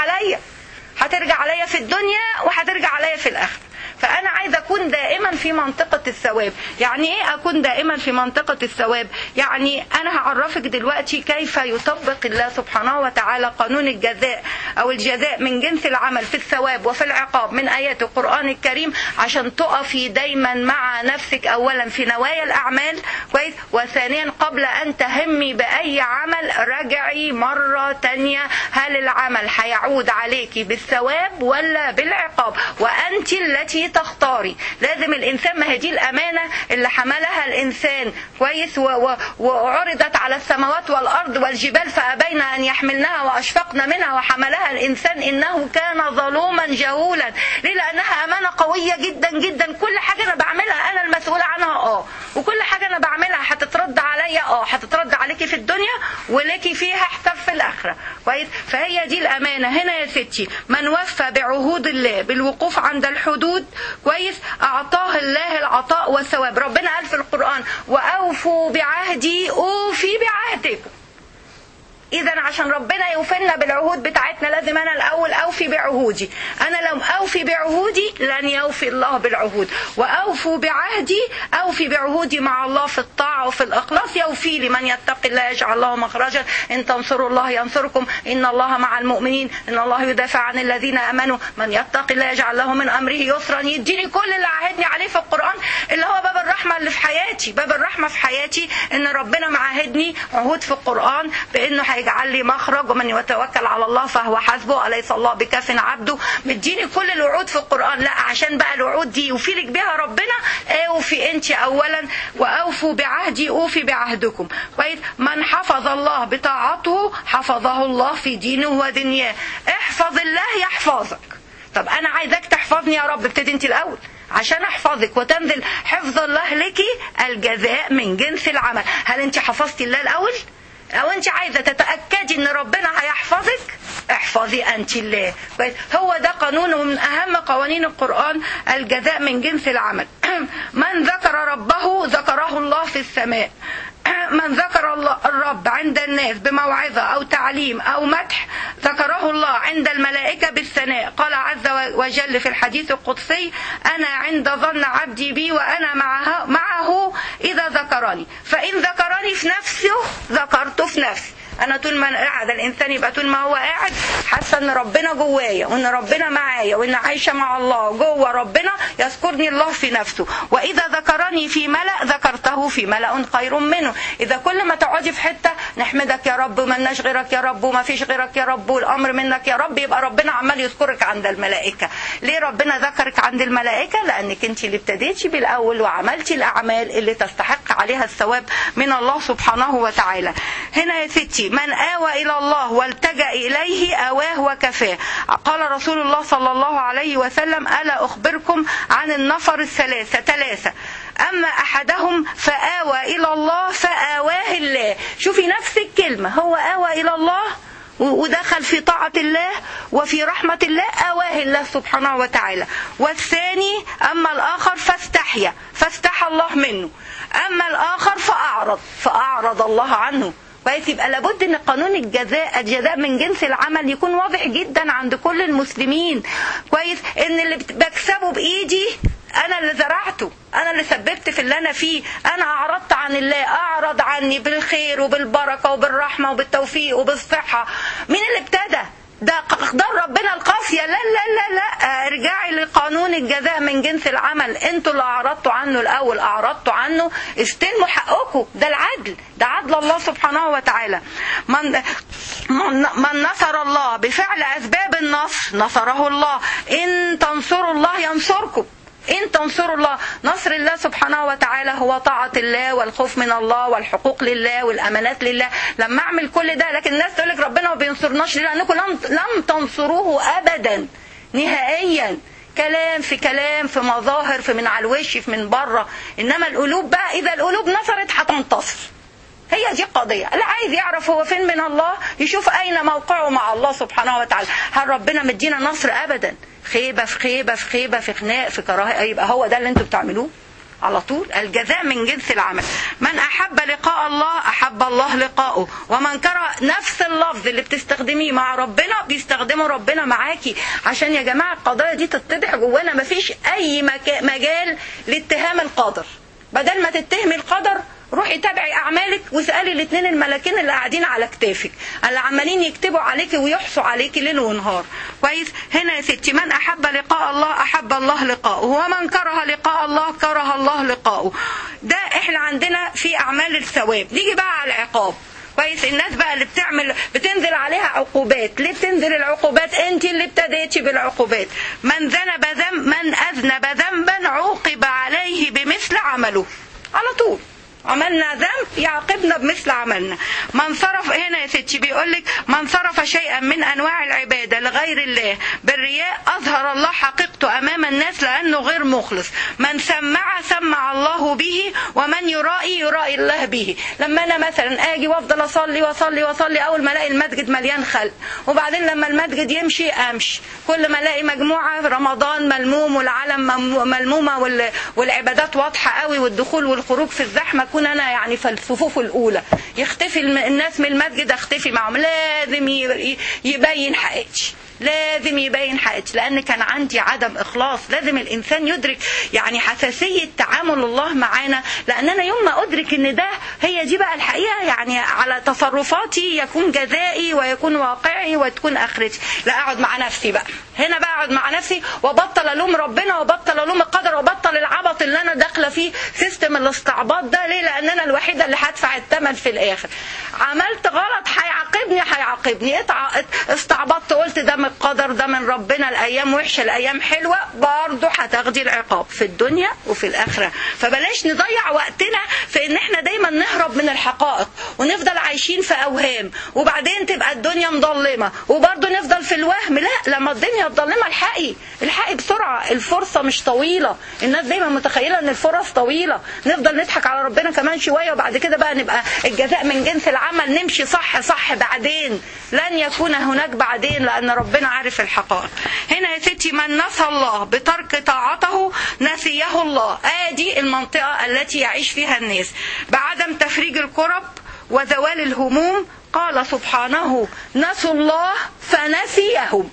هترجع عليا في الدنيا وهترجع عليا في الاخرة. فأنا عايزة أكون دائما في منطقة الثواب. يعني إيه أكون دائما في منطقة الثواب؟ يعني أنا هعرفك دلوقتي كيف يطبق الله سبحانه وتعالى قانون الجزاء أو الجزاء من جنس العمل في الثواب وفي العقاب من آيات القرآن الكريم، عشان تقفي دايما مع نفسك أولا في نوايا الأعمال كويس، وثانيا قبل أن تهمي بأي عمل راجعي مرة تانية هل العمل هيعود عليكي بالثواب ولا بالعقاب، وأنت التي تختاري. لازم الإنسان، ما هي دي الأمانة اللي حملها الإنسان كويس وعرضت على السماوات والأرض والجبال فأبين أن يحملنها وأشفقن منها وحملها الإنسان إنه كان ظلوما جهولا. ليه؟ لأنها أمانة قوية جدا جدا. كل حاجة أنا بعملها أنا المسؤولة عنها وكل حاجة أنا بعملها هتترد عليا هتترد عليكي في الدنيا ولكي فيها حساب في الآخرة. كويس؟ فهي دي الأمانة. هنا يا ستي من وفى بعهود الله بالوقوف عند الحدود كويس أعطاه الله العطاء والثواب. ربنا قال في القرآن وأوفوا بعهدي أوفي بعهدكم. إذا عشان ربنا يوفينا بالعهود بتاعتنا لازم أنا الأول أوفي بعهودي. أنا لو أوفي بعهودي لن يوفي الله بالعهود. وأوفوا بعهدي أوفي بعهودي مع الله في الطاعة وفي الإخلاص يوفي لي. من يتق الله يجعل له مخرجا إن تنصروا الله ينصركم إن الله مع المؤمنين إن الله يدافع عن الذين آمنوا من يتق الله يجعل له من أمره يسرا. يديني كل اللي عهدني عليه في القرآن اللي هو باب الرحمة اللي في حياتي. باب الرحمة في حياتي إن ربنا معاهدني عهود في القرآن بإنه يجعل لي مخرج ومن يتوكل على الله فهو حسبه أليس الله بكاف عبده. مديني كل الوعود في القرآن. لا، عشان بقى الوعود دي يوفيلك بها ربنا اوفي انت اولا. واوفوا بعهدي اوفي بعهدكم. كويس؟ من حفظ الله بطاعته حفظه الله في دينه ودنياه. احفظ الله يحفظك. طب انا عايزك تحفظني يا رب. ابتدي انت الاول عشان احفظك وتنزل حفظ الله لك الجزاء من جنس العمل. هل انت حفظتي الله الاول؟ او انت عايزة تتأكدي ان ربنا هيحفظك؟ احفظي انت الله. هو ده قانون من اهم قوانين القرآن الجزاء من جنس العمل. من ذكر ربه ذكره الله في السماء من ذكر الله الرب عند الناس بموعظة أو تعليم أو مدح ذكره الله عند الملائكة بالثناء. قال عز وجل في الحديث القدسي: أنا عند ظن عبدي بي وأنا معه إذا ذكرني، فإن ذكرني في نفسه ذكرته في نفسي. أنا طول ما قاعد الإنسان يبقى طول ما هو قاعد حاسة إن ربنا جوايا وإن ربنا معايا وإن عايشة مع الله جوه ربنا، يذكرني الله في نفسه. وإذا ذكرني في ملأ ذكرته في ملأ خير منه. إذا كل ما تقعدي في حتة نحمدك يا رب وملناش غيرك يا رب وما فيش غيرك يا رب والأمر منك يا رب، يبقى ربنا عمال يذكرك عند الملائكة. ليه ربنا ذكرك عند الملائكة؟ لأنك أنت اللي ابتديتي بالأول وعملتي الأعمال اللي تستحق عليها الثواب من الله سبحانه وتعالى. هنا يا ستي: من آوى إلى الله والتجأ إليه آواه وكفاه. قال رسول الله صلى الله عليه وسلم: ألا أخبركم عن النفر ثلاثة: أما أحدهم فآوى إلى الله فآواه الله. شوفي نفس الكلمة، هو آوى إلى الله ودخل في طاعة الله وفي رحمة الله، آواه الله سبحانه وتعالى. والثاني أما الآخر فاستحى الله منه. أما الآخر فأعرض الله عنه. كويس؟ يبقى لابد ان قانون الجزاء من جنس العمل يكون واضح جدا عند كل المسلمين. كويس؟ ان اللي بكسبه بايدي انا اللي زرعته، انا اللي سببت في اللي انا فيه، انا اعرضت عن الله، اعرض عني بالخير وبالبركه وبالرحمه وبالتوفيق وبالصحه. مين اللي ابتدى؟ ده اقدار ربنا القاسيه. لا لا لا لا، ارجعي لقانون الجزاء من جنس العمل. انتوا اللي اعرضتوا عنه الاول، اعرضتوا عنه، استلموا حقكم. ده العدل، ده عدل الله سبحانه وتعالى. من نصر الله بفعل اسباب النصر نصره الله. ان تنصروا الله ينصركم. إن تنصروا الله، نصر الله سبحانه وتعالى هو طاعة الله والخوف من الله والحقوق لله والأمانات لله. لما أعمل كل ده، لكن الناس تقول لك ربنا ما بينصرناش لأنكم لم تنصروه أبدا نهائيا. كلام في كلام، في مظاهر، في من على الوش، في من بره. إنما القلوب بقى، إذا القلوب نصرت هتنتصر. هي دي القضية. اللي عايز يعرف هو فين من الله يشوف أين موقعه مع الله سبحانه وتعالى. هل ربنا مدينا نصر؟ أبدا. خيبة في خيبة في خيبة، في خناق، في كراهية. يبقى هو ده اللي انتوا بتعملوه على طول. الجزاء من جنس العمل. من أحب لقاء الله أحب الله لقاءه، ومن كره، نفس اللفظ اللي بتستخدميه مع ربنا بيستخدمه ربنا معاكي. عشان يا جماعة القضايا دي تتضح جوانا. مفيش أي مجال لاتهام القدر. بدل ما تتهمي القدر روحي تابعي اعمالك واسالي الاثنين الملاكين اللي قاعدين على كتافك، اللي عمالين يكتبوا عليكي ويحصوا عليكي ليل ونهار. كويس؟ هنا يا ستي: من احب لقاء الله احب الله لقاءه، ومن كره لقاء الله كره الله لقاءه. ده احنا عندنا في اعمال الثواب. نيجي بقى على العقاب. كويس؟ الناس بقى اللي بتنزل عليها عقوبات. ليه بتنزل العقوبات؟ انت اللي ابتديتي بالعقوبات. من اذنب ذنبا عوقب عليه بمثل عمله. على طول عملنا ذنب يعاقبنا بمثل عملنا. من صرف، هنا يا ستي بيقول لك: من صرف شيئا من انواع العباده لغير الله بالرياء اظهر الله حقيقته امام الناس لانه غير مخلص. من سمع الله به، ومن يرائي الله به. لما انا مثلا اجي وافضل اصلي واصلي واصلي، اول ما الاقي المسجد مليان خلق، وبعدين لما المسجد يمشي امشي، كل ما الاقي مجموعه رمضان ملموم والعالم ملمومه والعبادات واضحه قوي والدخول والخروج في الزحمه، انا يعني في الصفوف الاولى، يختفي الناس من المسجد اختفي معهم. لازم يبين حقيقتي، لازم يبين حقيقتي، لان كان عندي عدم اخلاص. لازم الانسان يدرك يعني حساسيه تعامل الله معانا، لان انا يوم ما ادرك ان ده هي دي بقى الحقيقه، يعني على تصرفاتي يكون جزائي ويكون واقعي وتكون اخرتي. لا، اقعد مع نفسي بقى. هنا بقى اقعد مع نفسي وبطل الوم ربنا وبطل الوم القدر وبطل العبط اللي انا داخله فيه، سيستم الاستعباط ده. ليه؟ لان انا الوحيده اللي هدفع الثمن في الاخر. عملت غلط هيعاقبني. استعبطت قلت ده من القدر، ده من ربنا، الايام وحشه الايام حلوه، برضه هتاخدي العقاب في الدنيا وفي الاخره. فبلاش نضيع وقتنا في ان احنا دايما نهرب من الحقائق ونفضل عايشين في اوهام، وبعدين تبقى الدنيا مظلمه وبرضه نفضل في الوهم. لا، لما الدنيا مظلمه الحقي بسرعه. الفرصه مش طويله. الناس دايما متخيله ان الفرص طويله. نفضل نضحك على ربنا كمان شويه وبعد كده بقى نبقى الجزاء من جنس العمل، نمشي صح بعدين. لن يكون هناك بعدين، لأن ربنا عارف الحقائق. هنا يا ستي من نسى الله بترك طاعته نسيه الله. ادي المنطقة التي يعيش فيها الناس، بعدم تفريج الكرب وزوال الهموم. قال سبحانه نسوا الله فنسيهم.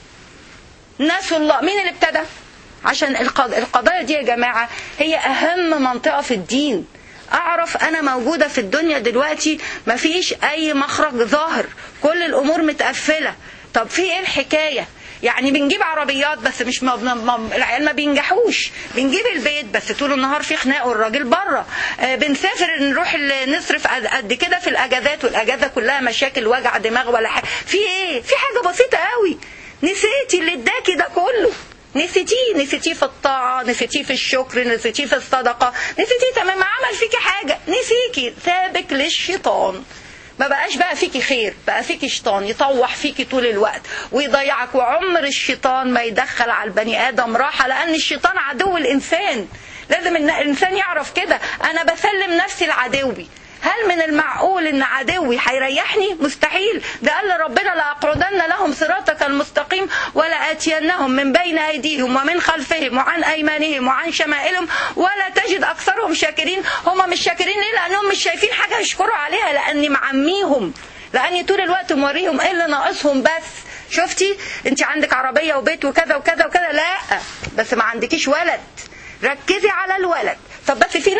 نسوا الله. مين اللي ابتدى؟ عشان القضايا دي يا جماعة هي أهم منطقة في الدين. أعرف أنا موجودة في الدنيا دلوقتي مفيش أي مخرج ظاهر، كل الأمور متقفلة. طب في إيه الحكاية؟ يعني بنجيب عربيات بس مش العيال ما بينجحوش، بنجيب البيت بس طول النهار في خناق والراجل بره، بنسافر نروح نصرف قد كده في الأجازات، والأجازة كلها مشاكل وجع دماغ ولا حاجة. في إيه؟ في حاجة بسيطة قوي، نسيتي اللي اداكي ده كله، نسيتيه في الطاعة، نسيتيه في الشكر، نسيتيه في الصدقة، نسيتيه تمام. عمل فيكي حاجة نسيكي، سابك للشيطان. ما بقاش بقى فيكي خير، بقى فيكي شيطان يطوح فيكي طول الوقت ويضيعك. وعمر الشيطان ما يدخل على البني آدم راحة، لأن الشيطان عدو الإنسان. لازم الإنسان يعرف كده، أنا بسلم نفسي لعدوي. هل من المعقول ان عدوي هيريحني؟ مستحيل. ده قال ربنا لأقعدن لهم صراطك المستقيم ولآتينهم من بين ايديهم ومن خلفهم وعن ايمانهم وعن شمائلهم ولا تجد اكثرهم شاكرين. هم مش شاكرين ليه؟ لانهم مش شايفين حاجه يشكروا عليها، لاني معميهم، لاني طول الوقت موريهم ايه اللي ناقصهم. بس شفتي انت عندك عربيه وبيت وكذا وكذا وكذا، لا بس ما عندكيش ولد، ركزي على الولد. طب بس فينا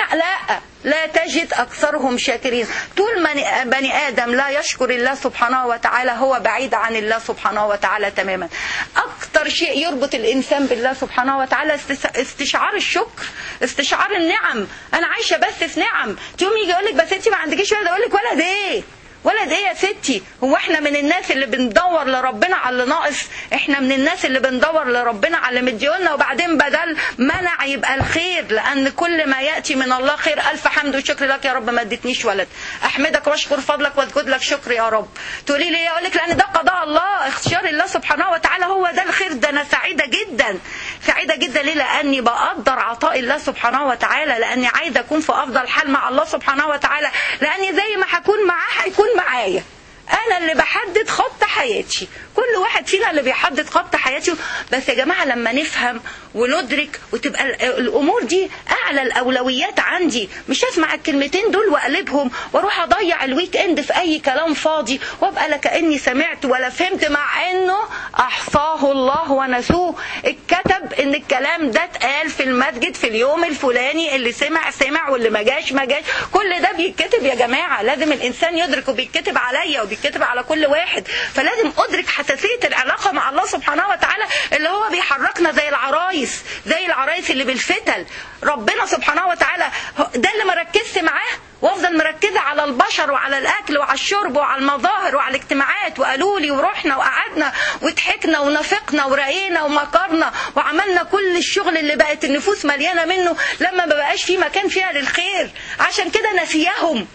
لا تجد أكثرهم شاكرين. طول ما بني آدم لا يشكر الله سبحانه وتعالى هو بعيد عن الله سبحانه وتعالى تماما. أكتر شيء يربط الإنسان بالله سبحانه وتعالى استشعار الشكر، استشعار النعم. أنا عايشة بس في نعم. تقوم يجي يقول لك بس أنت ما عندكيش ولد، أقول لك ولد إيه؟ ولد ايه يا ستي؟ هو احنا من الناس اللي بندور لربنا على اللي ناقص؟ احنا من الناس اللي بندور لربنا على اللي مديولنا، وبعدين بدل منع يبقى الخير، لان كل ما ياتي من الله خير. الف حمد وشكر لك يا رب ما اديتنيش ولد، احمدك واشكر فضلك واسجد لك شكر يا رب. تقولي لي اقول لك لان ده قضاء الله، اختيار الله سبحانه وتعالى، هو ده الخير. ده انا سعيده جدا، سعيده جدا. ليه؟ لاني بقدر عطاء الله سبحانه وتعالى، لاني عايزه اكون في افضل حال مع الله سبحانه وتعالى، لاني زي ما هكون معاه هيكون معايا. انا اللي بحدد خط حياتي، كل واحد فينا اللي بيحدد خط حياته. بس يا جماعة لما نفهم وندرك وتبقى الامور دي اعلى الاولويات عندي، مش اسمع الكلمتين دول واقلبهم واروح اضيع الويك اند في اي كلام فاضي وابقى لا كاني سمعت ولا فهمت، مع انه احصاه الله ونسوه. اتكتب ان الكلام ده اتقال في المسجد في اليوم الفلاني، اللي سمع واللي ما جاش ما جاش. كل ده بيتكتب يا جماعة، لازم الانسان يدرك، وبيتكتب عليا وبيتكتب على كل واحد. فلازم ادرك حساسية العلاقة مع الله سبحانه وتعالى، اللي هو بيحركنا زي العرايس اللي بالفتل. ربنا سبحانه وتعالى ده اللي مركزت معاه، وافضل مركزة على البشر وعلى الاكل وعلى الشرب وعلى المظاهر وعلى الاجتماعات، وقالوا لي ورحنا وقعدنا وضحكنا ونفقنا ورأينا ومكرنا وعملنا كل الشغل اللي بقت النفوس مليانة منه، لما ما بقاش في مكان فيها للخير. عشان كده نسيهم،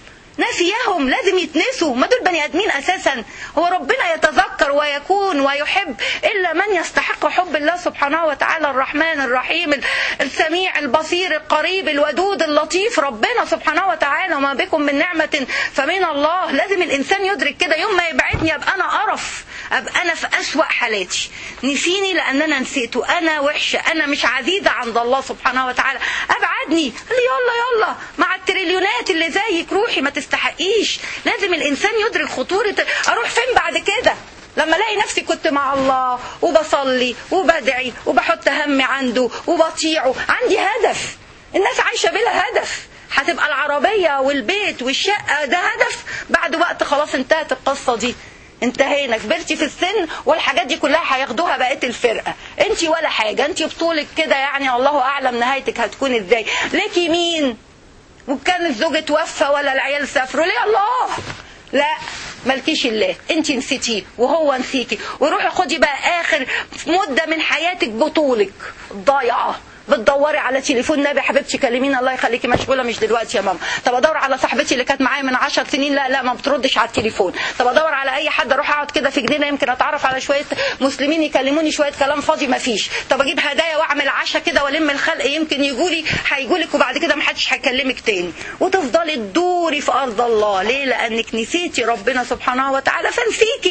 لازم يتنسوا. ما دول بني ادمين اساسا. هو ربنا يتذكر ويكون ويحب الا من يستحق حب الله سبحانه وتعالى، الرحمن الرحيم السميع البصير القريب الودود اللطيف، ربنا سبحانه وتعالى. وما بكم من نعمة فمن الله. لازم الانسان يدرك كده. يوم ما يبعدني ابقى انا قرف، ابقى انا في اسوأ حالاتي. نسيني لان انا نسيته، انا وحشة، انا مش عزيزة عند الله سبحانه وتعالى. ابعدني، يلا مع التريليونات اللي زيك، روحي ما تستحقيش. لازم الانسان يدرك خطورة. اروح فين بعد كده لما الاقي نفسي كنت مع الله وبصلي وبدعي وبحط همي عنده وبطيعه؟ عندي هدف. الناس عايشة بلا هدف. هتبقى العربية والبيت والشقة ده هدف؟ بعد وقت خلاص انتهت القصة دي، انتهينا. كبرتي في السن والحاجات دي كلها هياخدوها بقية الفرقة. انتي ولا حاجة، انتي بطولك كده، يعني الله اعلم نهايتك هتكون ازاي. ليكي مين؟ وكان الزوج اتوفى ولا العيال سافروا، ليه؟ الله. لا، مالكيش الله، انتي نسيتيه وهو نسيكي. وروحي خدي بقى اخر مدة من حياتك بطولك ضايعة، بتدوري على تليفون نبي حبيبتي كلميني الله يخليكي مشغوله مش دلوقتي يا ماما. طب ادور على صاحبتي اللي كانت معايا من 10 سنين، لا ما بتردش على التليفون. طب ادور على اي حد، اروح اقعد كده في جنينه يمكن اتعرف على شويه مسلمين يكلموني شويه كلام فاضي، ما فيش. طب اجيب هدايا واعمل عشاء كده والم الخلق يمكن هيجولك وبعد كده ما حدش هيكلمك تاني. وتفضلي تدوري في ارض الله. ليه؟ لانك نسيتي ربنا سبحانه وتعالى فنسيكي.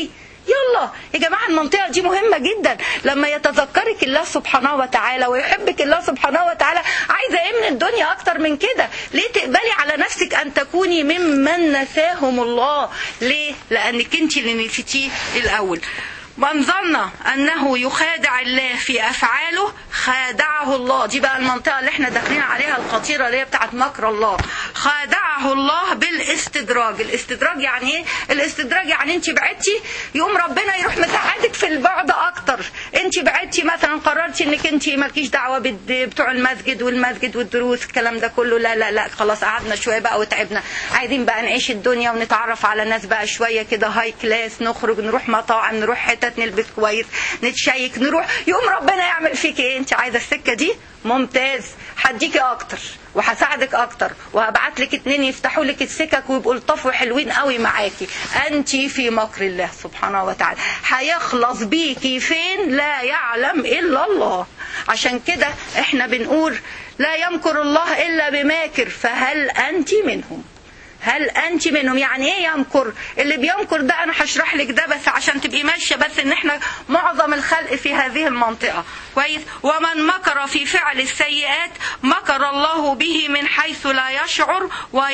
يلا يا جماعة المنطقة دي مهمة جدا. لما يتذكرك الله سبحانه وتعالى ويحبك الله سبحانه وتعالى، عايزة ايه من الدنيا اكتر من كده؟ ليه تقبلي على نفسك ان تكوني ممن نساهم الله؟ ليه؟ لانك انت اللي نسيتيه الاول. من ظن أنه يخادع الله في أفعاله خادعه الله. دي بقى المنطقة اللي احنا داخلين عليها الخطيرة، اللي هي بتاعت مكر الله. خادعه الله بالاستدراج. الاستدراج يعني ايه؟ الاستدراج يعني انت بعدتي، يقوم ربنا يروح مساعدك في البعد اكتر. انت بعدتي مثلا، قررتي انك انت مالكيش دعوة بتوع المسجد والدروس الكلام ده كله، لا لا لا خلاص قعدنا شوية بقى وتعبنا، عايزين بقى نعيش الدنيا ونتعرف على ناس بقى شوية كده هاي كلاس، نخرج نروح مطاعم، نروح حتت، نلبس كويس، نتشيك، نروح. يوم ربنا يعمل فيك ايه؟ انت عايزه السكه دي؟ ممتاز، هديكي اكتر وهساعدك اكتر وهبعت لك 2 يفتحوا لك السكك ويبقوا لطف حلوين قوي معاكي. انت في مكر الله سبحانه وتعالى. هيخلص بيكي فين؟ لا يعلم الا الله. عشان كده احنا بنقول لا يمكر الله الا بماكر، فهل انت منهم؟ هل انت منهم؟ يعني ايه يمكر؟ اللي بيمكر ده انا هشرح لك ده بس عشان تبقي ماشيه، بس ان احنا معظم الخلق في هذه المنطقه كويس. ومن مكر في فعل السيئات مكر الله به من حيث لا يشعر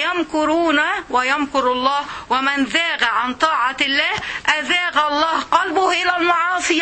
ويمكر الله. ومن زاغ عن طاعه الله ازاغ الله قلبه الى المعاصي.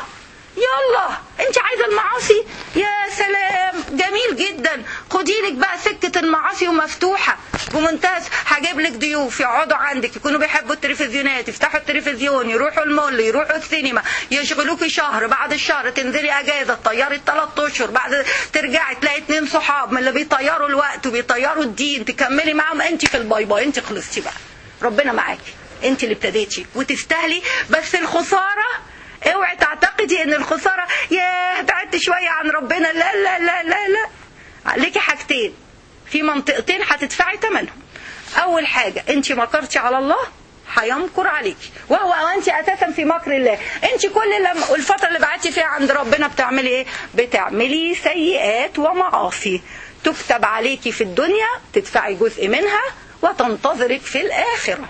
يلا انت عايزه المعاصي؟ يا سلام، جميل جدا، خدي لك بقى سكه المعاصي ومفتوحه وممتاز. هجيب لك ضيوف يقعدوا عندك يكونوا بيحبوا التلفزيونات، يفتحوا التلفزيون، يروحوا المول، يروحوا السينما، يشغلوكي شهر، بعد الشهر تنزلي اجازه تطيري 3 اشهر، بعد ترجعي تلاقي 2 صحاب من اللي بيطيروا الوقت وبيطيروا الدين، تكملي معاهم. انت في الباي باي، انت خلصتي بقى، ربنا معاكي، انت اللي ابتديتي وتستاهلي. بس الخساره، اوعي تعتقدي ان الخساره ياه بعدت شويه عن ربنا، لا لا لا لا لا. عليكي حاجتين، في منطقتين هتدفعي ثمنهم. اول حاجه انت مكرتي على الله، هيمكر عليكي، وهو انت اساسا في مكر الله. انت كل لما الفتره اللي بعدتي فيها عند ربنا بتعملي ايه؟ بتعملي سيئات ومعاصي تكتب عليكي في الدنيا، تدفعي جزء منها وتنتظرك في الاخره.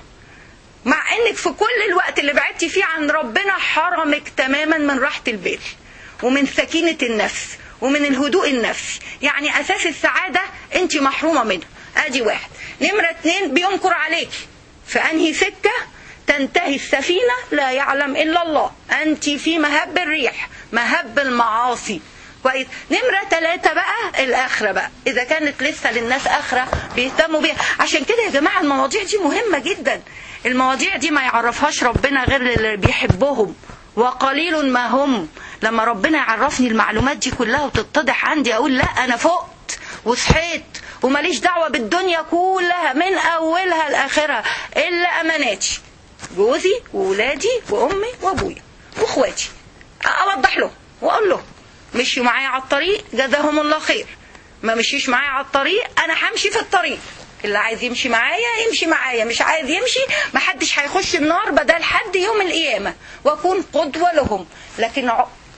مع انك في كل الوقت اللي بعدتي فيه عن ربنا حرمك تماما من راحة البال ومن سكينة النفس ومن الهدوء النفسي. يعني اساس السعادة انت محرومة منها. ادي واحد. نمرة 2 بينكر عليك في انهي سكة تنتهي السفينة لا يعلم الا الله. انت في مهب الريح، مهب المعاصي كويس. نمرة 3 بقى الآخرة بقى، إذا كانت لسه للناس آخرة بيهتموا بيها. عشان كده يا جماعة المواضيع دي مهمة جدا. المواضيع دي ما يعرفهاش ربنا غير اللي بيحبهم، وقليل ما هم. لما ربنا يعرفني المعلومات دي كلها وتتضح عندي، أقول لا أنا فقت وصحيت وماليش دعوة بالدنيا كلها من أولها لآخرها إلا أماناتي، جوزي وولادي وأمي وأبويا وأخواتي. أوضح له وأقول له مشيوا معايا على الطريق جزاهم الله خير، ما مشيش معايا على الطريق أنا همشي في الطريق. اللي عايز يمشي معايا يمشي معايا، مش عايز يمشي محدش هيخش النار بدل حد يوم القيامة، واكون قدوة لهم. لكن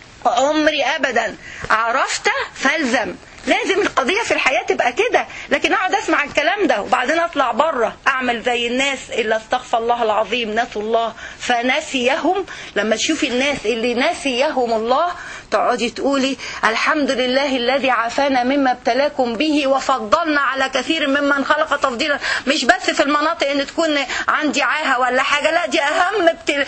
عمري ابدا عرفت فالزم. لازم القضية في الحياة تبقى كده. لكن اقعد اسمع الكلام ده وبعدين اطلع بره اعمل زي الناس اللي استغفر الله العظيم نسوا الله فنسيهم. لما تشوفي الناس اللي نسيهم الله تقعدي تقولي الحمد لله الذي عافانا مما ابتلاكم به وفضلنا على كثير ممن خلق تفضيلا. مش بس في المناطق ان تكون عندي عاهة ولا حاجة، لا دي اهم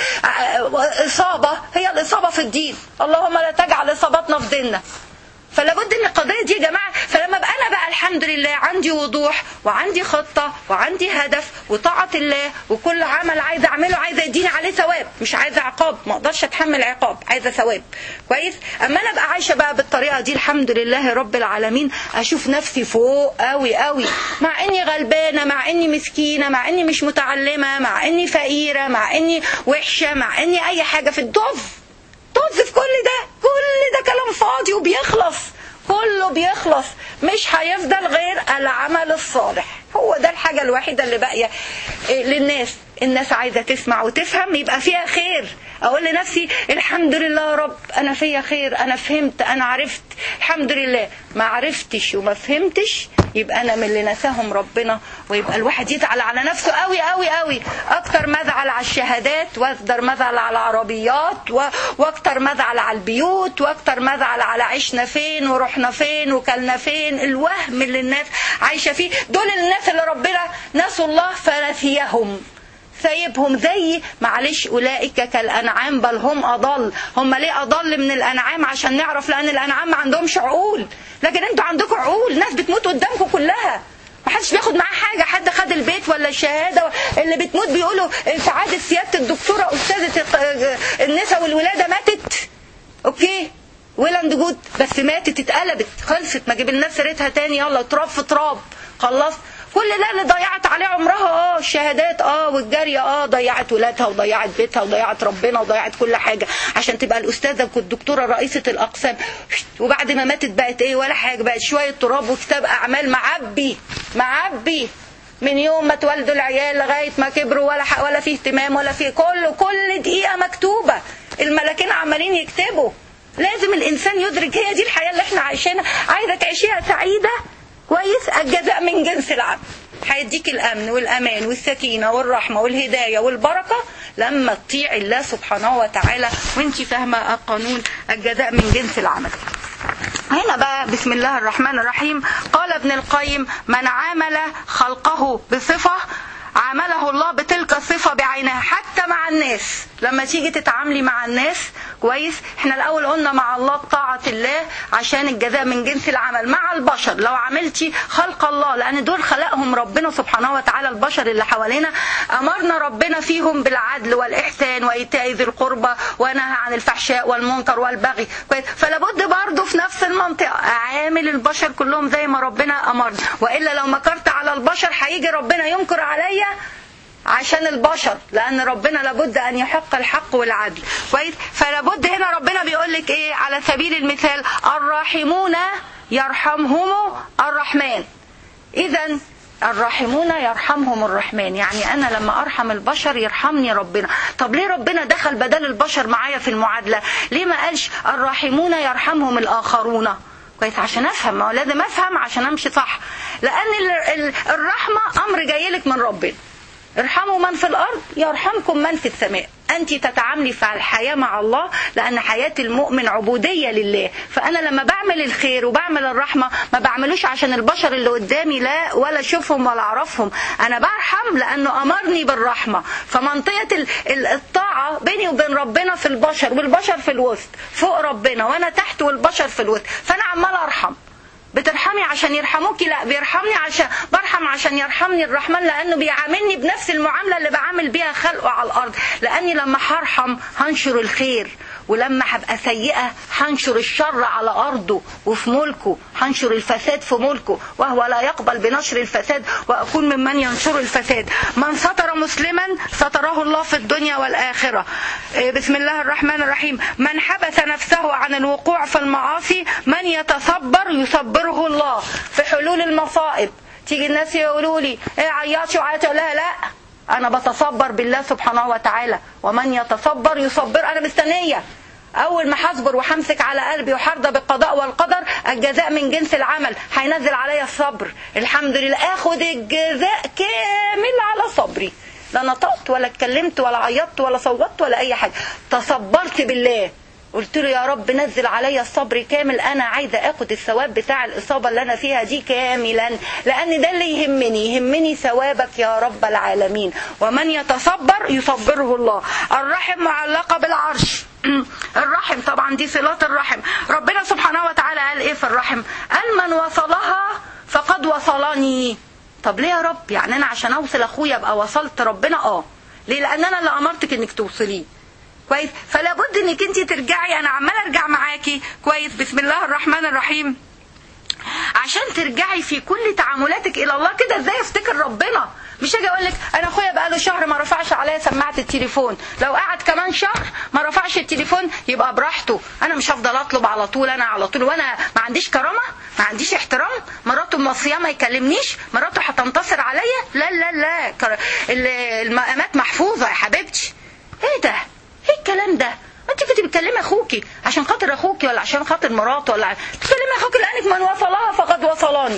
اصابة هي الاصابة في الدين. اللهم لا تجعل اصابتنا في ديننا. فلا بد ان القضيه دي يا جماعه. فلما ابقى انا بقى الحمد لله عندي وضوح وعندي خطه وعندي هدف وطاعه الله، وكل عمل عايزه اعمله عايزه يديني عليه ثواب، مش عايزه عقاب، ما اقدرش اتحمل عقاب، عايزه ثواب كويس. اما انا ابقى عايشه بقى بالطريقه دي الحمد لله رب العالمين، اشوف نفسي فوق قوي قوي، مع اني غلبانه، مع اني مسكينه، مع اني مش متعلمه، مع اني فقيره، مع اني وحشه، مع اني اي حاجه في الطز في كل ده كلام فاضي وبيخلص، كله بيخلص، مش هيفضل غير العمل الصالح. هو ده الحاجة الوحيدة اللي باقية للناس. الناس عايزة تسمع وتفهم يبقى فيها خير. اقول لنفسي الحمد لله يا رب انا فيها خير، انا فهمت، انا عرفت، الحمد لله. ما عرفتش وما فهمتش يبقى انا من اللي نساهم ربنا، ويبقى الواحد يزعل على نفسه قوي قوي قوي، اكتر ما ازعل على الشهادات، واكتر ما ازعل على العربيات، واكتر ما ازعل على البيوت، واكتر ما ازعل على عشنا فين ورحنا فين وكلنا فين. الوهم اللي الناس عايشه فيه، دول الناس اللي ربنا نسوا الله فنسيهم، سايبهم زي معلش أولئك كالأنعام بل هم أضل. هم ليه أضل من الأنعام؟ عشان نعرف لأن الأنعام ما عندهمش عقول، لكن انتوا عندكم عقول. ناس بتموت قدامكم كلها، ما حدش بياخد معاه حاجة. حد خد البيت ولا الشهادة؟ اللي بتموت بيقولوا سعادة سيادة الدكتورة أستاذة النساء والولادة ماتت، أوكي ويلاند جود، بس ماتت اتقلبت خلصت، ما جيبلناش سيرتها تاني، يلا تراب في تراب خلصت. كل ده اللي ضيعت عليه عمرها الشهادات والجارية ضيعت ولادها وضيعت بيتها وضيعت ربنا وضيعت كل حاجة عشان تبقى الأستاذة والدكتورة رئيسة الأقسام، وبعد ما ماتت بقت ايه ولا حاجة، بقت شوية تراب وكتاب أعمال معبي من يوم ما تولدوا العيال لغاية ما كبروا، ولا فيه اهتمام ولا فيه، كل دقيقة مكتوبة، الملاكين عمالين يكتبوا. لازم الإنسان يدرك هي دي الحياة اللي احنا عايشينها. عايزة تعيشيها سعيدة كويس، الجزاء من جنس العمل. هيديك الأمن والأمان والسكينة والرحمة والهداية والبركة لما تطيع الله سبحانه وتعالى وانتي فاهمة القانون، الجزاء من جنس العمل. هنا بقى بسم الله الرحمن الرحيم قال ابن القيم: من عامل خلقه بصفة عامله الله بتلك الصفة بعينها. حتى مع الناس لما تيجي تتعاملي مع الناس كويس، احنا الاول قلنا مع الله بطاعة الله عشان الجزاء من جنس العمل. مع البشر لو عملتي خلق الله، لان دول خلقهم ربنا سبحانه وتعالى، البشر اللي حوالينا امرنا ربنا فيهم بالعدل والاحسان وايتاء ذي القربى ونهى عن الفحشاء والمنكر والبغي كويس. فلا بد برضه في نفس المنطقة اعامل البشر كلهم زي ما ربنا امرنا، والا لو مكرت على البشر هيجي ربنا ينكر عليا عشان البشر، لأن ربنا لابد أن يحق الحق والعدل كويس. فلابد هنا ربنا بيقول لك إيه على سبيل المثال: الراحمون يرحمهم الرحمن. إذن الراحمون يرحمهم الرحمن، يعني أنا لما أرحم البشر يرحمني ربنا. طب ليه ربنا دخل بدل البشر معايا في المعادلة؟ ليه ما قالش الراحمون يرحمهم الآخرون كويس؟ عشان أفهم، ما لازم أفهم عشان أمشي صح، لأن الرحمة أمر جايلك من ربنا. ارحموا من في الأرض يرحمكم من في السماء. أنت تتعاملي في الحياة مع الله، لأن حياة المؤمن عبودية لله. فأنا لما بعمل الخير وبعمل الرحمة ما بعملوش عشان البشر اللي قدامي، لا، ولا أشوفهم ولا أعرفهم، أنا برحم لأنه أمرني بالرحمة. فمنطقة الطاعة بيني وبين ربنا في البشر، والبشر في الوسط فوق ربنا وأنا تحت والبشر في الوسط، فأنا عمال أرحم. بترحمي عشان يرحموكي؟ لا، برحم عشان يرحمني الرحمن، لأنه بيعاملني بنفس المعاملة اللي بعامل بيها خلقه على الأرض. لأني لما هرحم هنشر الخير، ولما هبقى سيئة هنشر الشر على أرضه وفي ملكه، هنشر الفساد في ملكه، وهو لا يقبل بنشر الفساد، وأكون ممن ينشر الفساد. من ستر مسلما ستره الله في الدنيا والآخرة. بسم الله الرحمن الرحيم: من حبس نفسه عن الوقوع في المعاصي من يتصبر يصبره الله. في حلول المصائب تيجي الناس يقولوا لي ايه عياطي وعياطي، لا، انا بتصبر بالله سبحانه وتعالى. ومن يتصبر يصبر. انا مستنيه اول ما هصبر وهمسك على قلبي وحرضى بالقضاء والقدر، الجزاء من جنس العمل، هينزل عليا الصبر. الحمد لله اخد الجزاء كامل على صبري، لا نطقت ولا اتكلمت ولا عيطت ولا صوتت ولا اي حاجه، تصبرت بالله. قلت له يا رب نزل عليا الصبر كامل، انا عايزه اخد الثواب بتاع الاصابه اللي انا فيها دي كاملا، لان ده اللي يهمني ثوابك يا رب العالمين. ومن يتصبر يصبره الله. الرحم معلقه بالعرش. الرحم طبعا دي صلات الرحم. ربنا سبحانه وتعالى قال ايه في الرحم؟ قال من وصلها فقد وصلني. طب ليه يا رب؟ يعني انا عشان اوصل اخويا ابقى وصلت ربنا؟ ليه؟ لان انا اللي امرتك انك توصليه كويس. فلا بد انك انت ترجعي، انا عماله ارجع معاكي كويس. بسم الله الرحمن الرحيم. عشان ترجعي في كل تعاملاتك الى الله كده. ازاي افتكر ربنا؟ مش هاجي اقول لك انا اخويا بقاله شهر ما رفعش عليا سماعه التليفون، لو قعد كمان شهر ما رفعش التليفون يبقى براحته. انا مش هفضل اطلب على طول، انا على طول، وانا ما عنديش كرامه، ما عنديش احترام. مراته موصيه ما يكلمنيش، مراته هتنتصر عليا؟ لا لا لا، المقامات محفوظه يا حبيبتي. ايه ده؟ ايه الكلام ده؟ انت كنت بتكلمي اخوكي عشان خاطر اخوكي ولا عشان خاطر مراته، ولا بتكلمي اخوكي لانك من وصلها فقد وصلاني.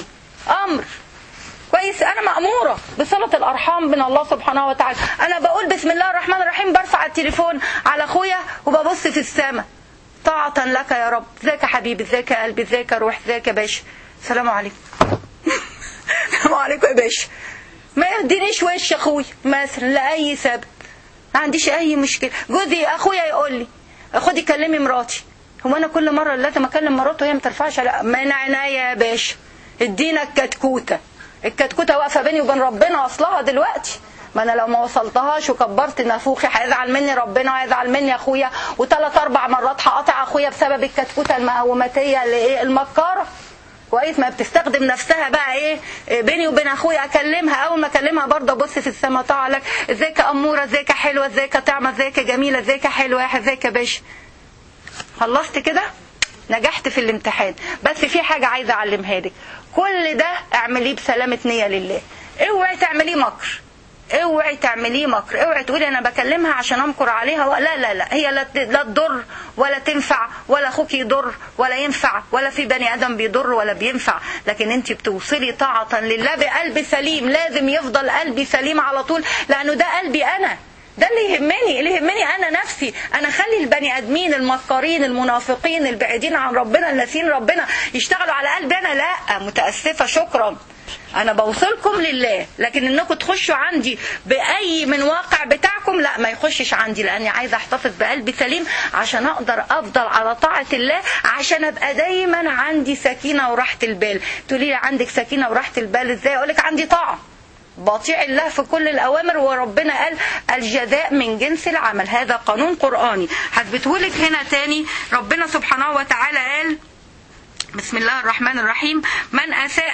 امر كويس. انا مأمورة بصلة الارحام من الله سبحانه وتعالى. انا بقول بسم الله الرحمن الرحيم، برفع التليفون على اخويا وببص في السماء طاعة لك يا رب. ازيك يا حبيبي، ازيك يا قلبي، ازيك يا روح، ازيك يا باشا، السلام عليكم. السلام عليكم يا باشا. ما يدينيش وش اخويا مثلا لاي سبب، ما عنديش اي مشكله. جوزي اخويا يقول لي خدي كلمي مراتي، هو انا كل مره لازم اكلم مراته وهي ما ترفعش؟ لا، من عينيا يا باشا. ادينا الكتكوته، الكتكوته واقفه بيني وبين ربنا اصلها دلوقتي. ما انا لو ما وصلتهاش وكبرت نافوخي هيزعل مني ربنا وهيزعل مني اخويا، وثلاث اربع مرات هقطع اخويا بسبب الكتكوته المقوماتيه اللي ايه المكاره. كويس. ما بتستخدم نفسها بقى ايه بيني وبين اخويا. اكلمها، اول ما اكلمها برضه ابص في السما طالع لك ازيك يا اموره، ازيك يا حلوه، ازيك يا طعمه، ازيك يا جميله، ازيك يا حلوه، ازيك يا باشا. خلصت كده، نجحت في الامتحان. بس في حاجه عايزه اعلمها لك، كل ده اعمليه بسلامه نيه لله. اوعي تعمليه مكر، اوعي تعمليه مكر، اوعي تقولي انا بكلمها عشان امكر عليها. لا لا لا، هي لا تضر ولا تنفع، ولا اخوك يضر ولا ينفع، ولا في بني ادم بيضر ولا بينفع. لكن انت بتوصلي طاعة لله بقلب سليم. لازم يفضل قلبي سليم على طول، لانه ده قلبي انا، ده اللي يهمني. اللي يهمني انا نفسي. انا خلي البني ادمين المكارين المنافقين البعيدين عن ربنا الناسين ربنا يشتغلوا على قلبي انا؟ لا، متاسفه، شكرا. انا بوصلكم لله، لكن انكم تخشوا عندي باي من واقع بتاعكم لا، ما يخشش عندي، لاني عايزه احتفظ بقلبي سليم عشان اقدر افضل على طاعه الله، عشان ابقى دايما عندي سكينه وراحه البال. تقولي لي عندك سكينه وراحه البال ازاي؟ اقول لك عندي طاعه، بطيع الله في كل الأوامر، وربنا قال الجزاء من جنس العمل. هذا قانون قرآني. هثبتهولك هنا تاني. ربنا سبحانه وتعالى قال بسم الله الرحمن الرحيم: من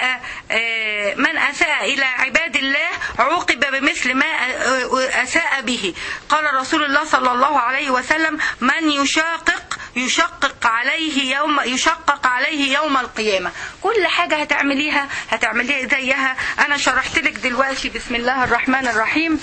أساء إلى عباد الله عوقب بمثل ما أساء به. قال رسول الله صلى الله عليه وسلم: من يشقق عليه يوم القيامة. كل حاجة هتعمليها زيها. أنا شرحت لك دلوقتي بسم الله الرحمن الرحيم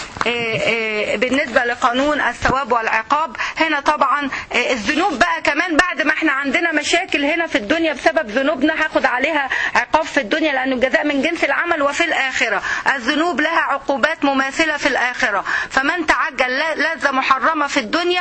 بالنسبة لقانون الثواب والعقاب. هنا طبعا الذنوب بقى كمان، بعد ما احنا عندنا مشاكل هنا في الدنيا بسبب ذنوبنا هاخد عليها عقاب في الدنيا، لأنه الجزاء من جنس العمل. وفي الآخرة الذنوب لها عقوبات مماثلة في الآخرة. فمن تعجل لذة محرمة في الدنيا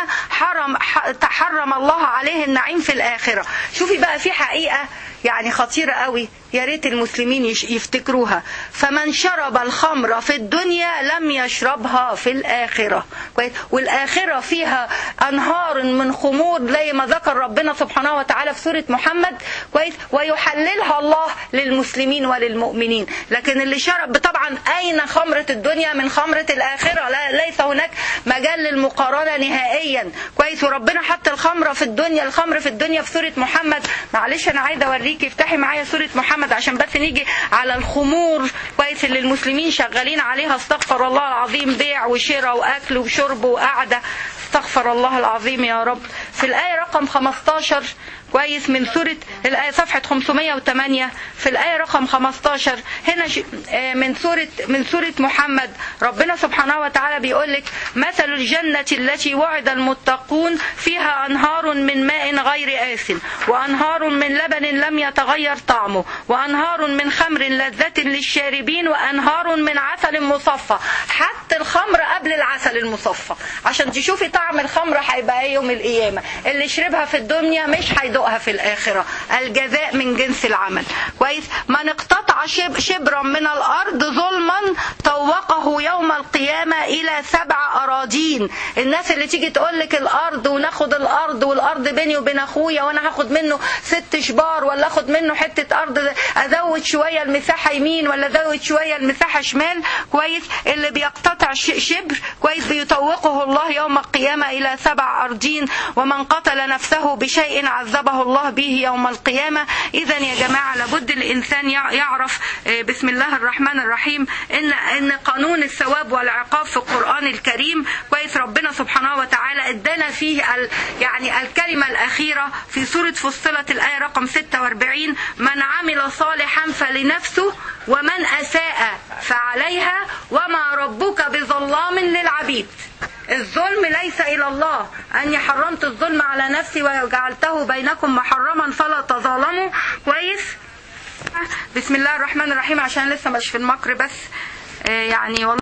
حرم الله عليه النعيم في الآخرة. شوفي بقى في حقيقة يعني خطيرة قوي، يا ريت المسلمين يفتكروها. فمن شرب الخمر في الدنيا لم يشربها في الآخرة. والآخرة فيها أنهار من خمور زي ما ذكر ربنا سبحانه وتعالى في سورة محمد، كويس، ويحللها الله للمسلمين وللمؤمنين. لكن اللي شرب طبعا، أين خمرة الدنيا من خمرة الآخرة؟ ليس هناك مجال للمقارنة نهائيا، كويس. وربنا حط الخمر في الدنيا في سورة محمد. معلش أنا عايزة أوريكي، افتحي معايا سورة محمد عشان بس نيجي على الخمور، كويس، اللي المسلمين شغالين عليها. استغفر الله العظيم، بيع وشراء وأكل وشرب وقعدة، استغفر الله العظيم يا رب. في الآية رقم 15، كويس، من سورة الآية صفحة 508، في الآية رقم 15 هنا من سورة محمد، ربنا سبحانه وتعالى بيقول لك: مثل الجنة التي وعد المتقون فيها أنهار من ماء غير آسن، وأنهار من لبن لم يتغير طعمه، وأنهار من خمر لذة للشاربين، وأنهار من عسل مصفى. حتى الخمر قبل العسل المصفى عشان تشوفي طعم الخمر هيبقى ايه يوم القيامة. اللي شربها في الدنيا مش هيدوقها في الآخرة. الجزاء من جنس العمل، كويس. من اقتطع شبرا من الأرض ظلما طوقه يوم القيامة إلى 7 أراضين. الناس اللي تيجي تقول لك الأرض وناخد الأرض، والأرض بيني وبين أخويا، وأنا هاخد منه 6 شبار، ولا أخد منه حتة أرض أزود شوية المساحة يمين ولا أزود شوية المساحة شمال، كويس. اللي بيقتطع شبر، كويس، بيطوقه الله يوم القيامة إلى 7 أراضين. ومن قتل نفسه بشيء عذبه الله به يوم القيامة. إذا يا جماعة لابد الإنسان يعرف بسم الله الرحمن الرحيم إن قانون الثواب والعقاب في القرآن الكريم، كويس، ربنا سبحانه وتعالى ادانا فيه يعني الكلمة الأخيرة في سورة فصلت الآية رقم 46: من عمل صالحا فلنفسه ومن أساء فعليها وما ربك بظلام للعبيد. الظلم ليس إلى الله. أني حرمت الظلم على نفسي وجعلته بينكم محرما فلا تظالموا، كويس. بسم الله الرحمن الرحيم، عشان لسه مش في المقر بس يعني والله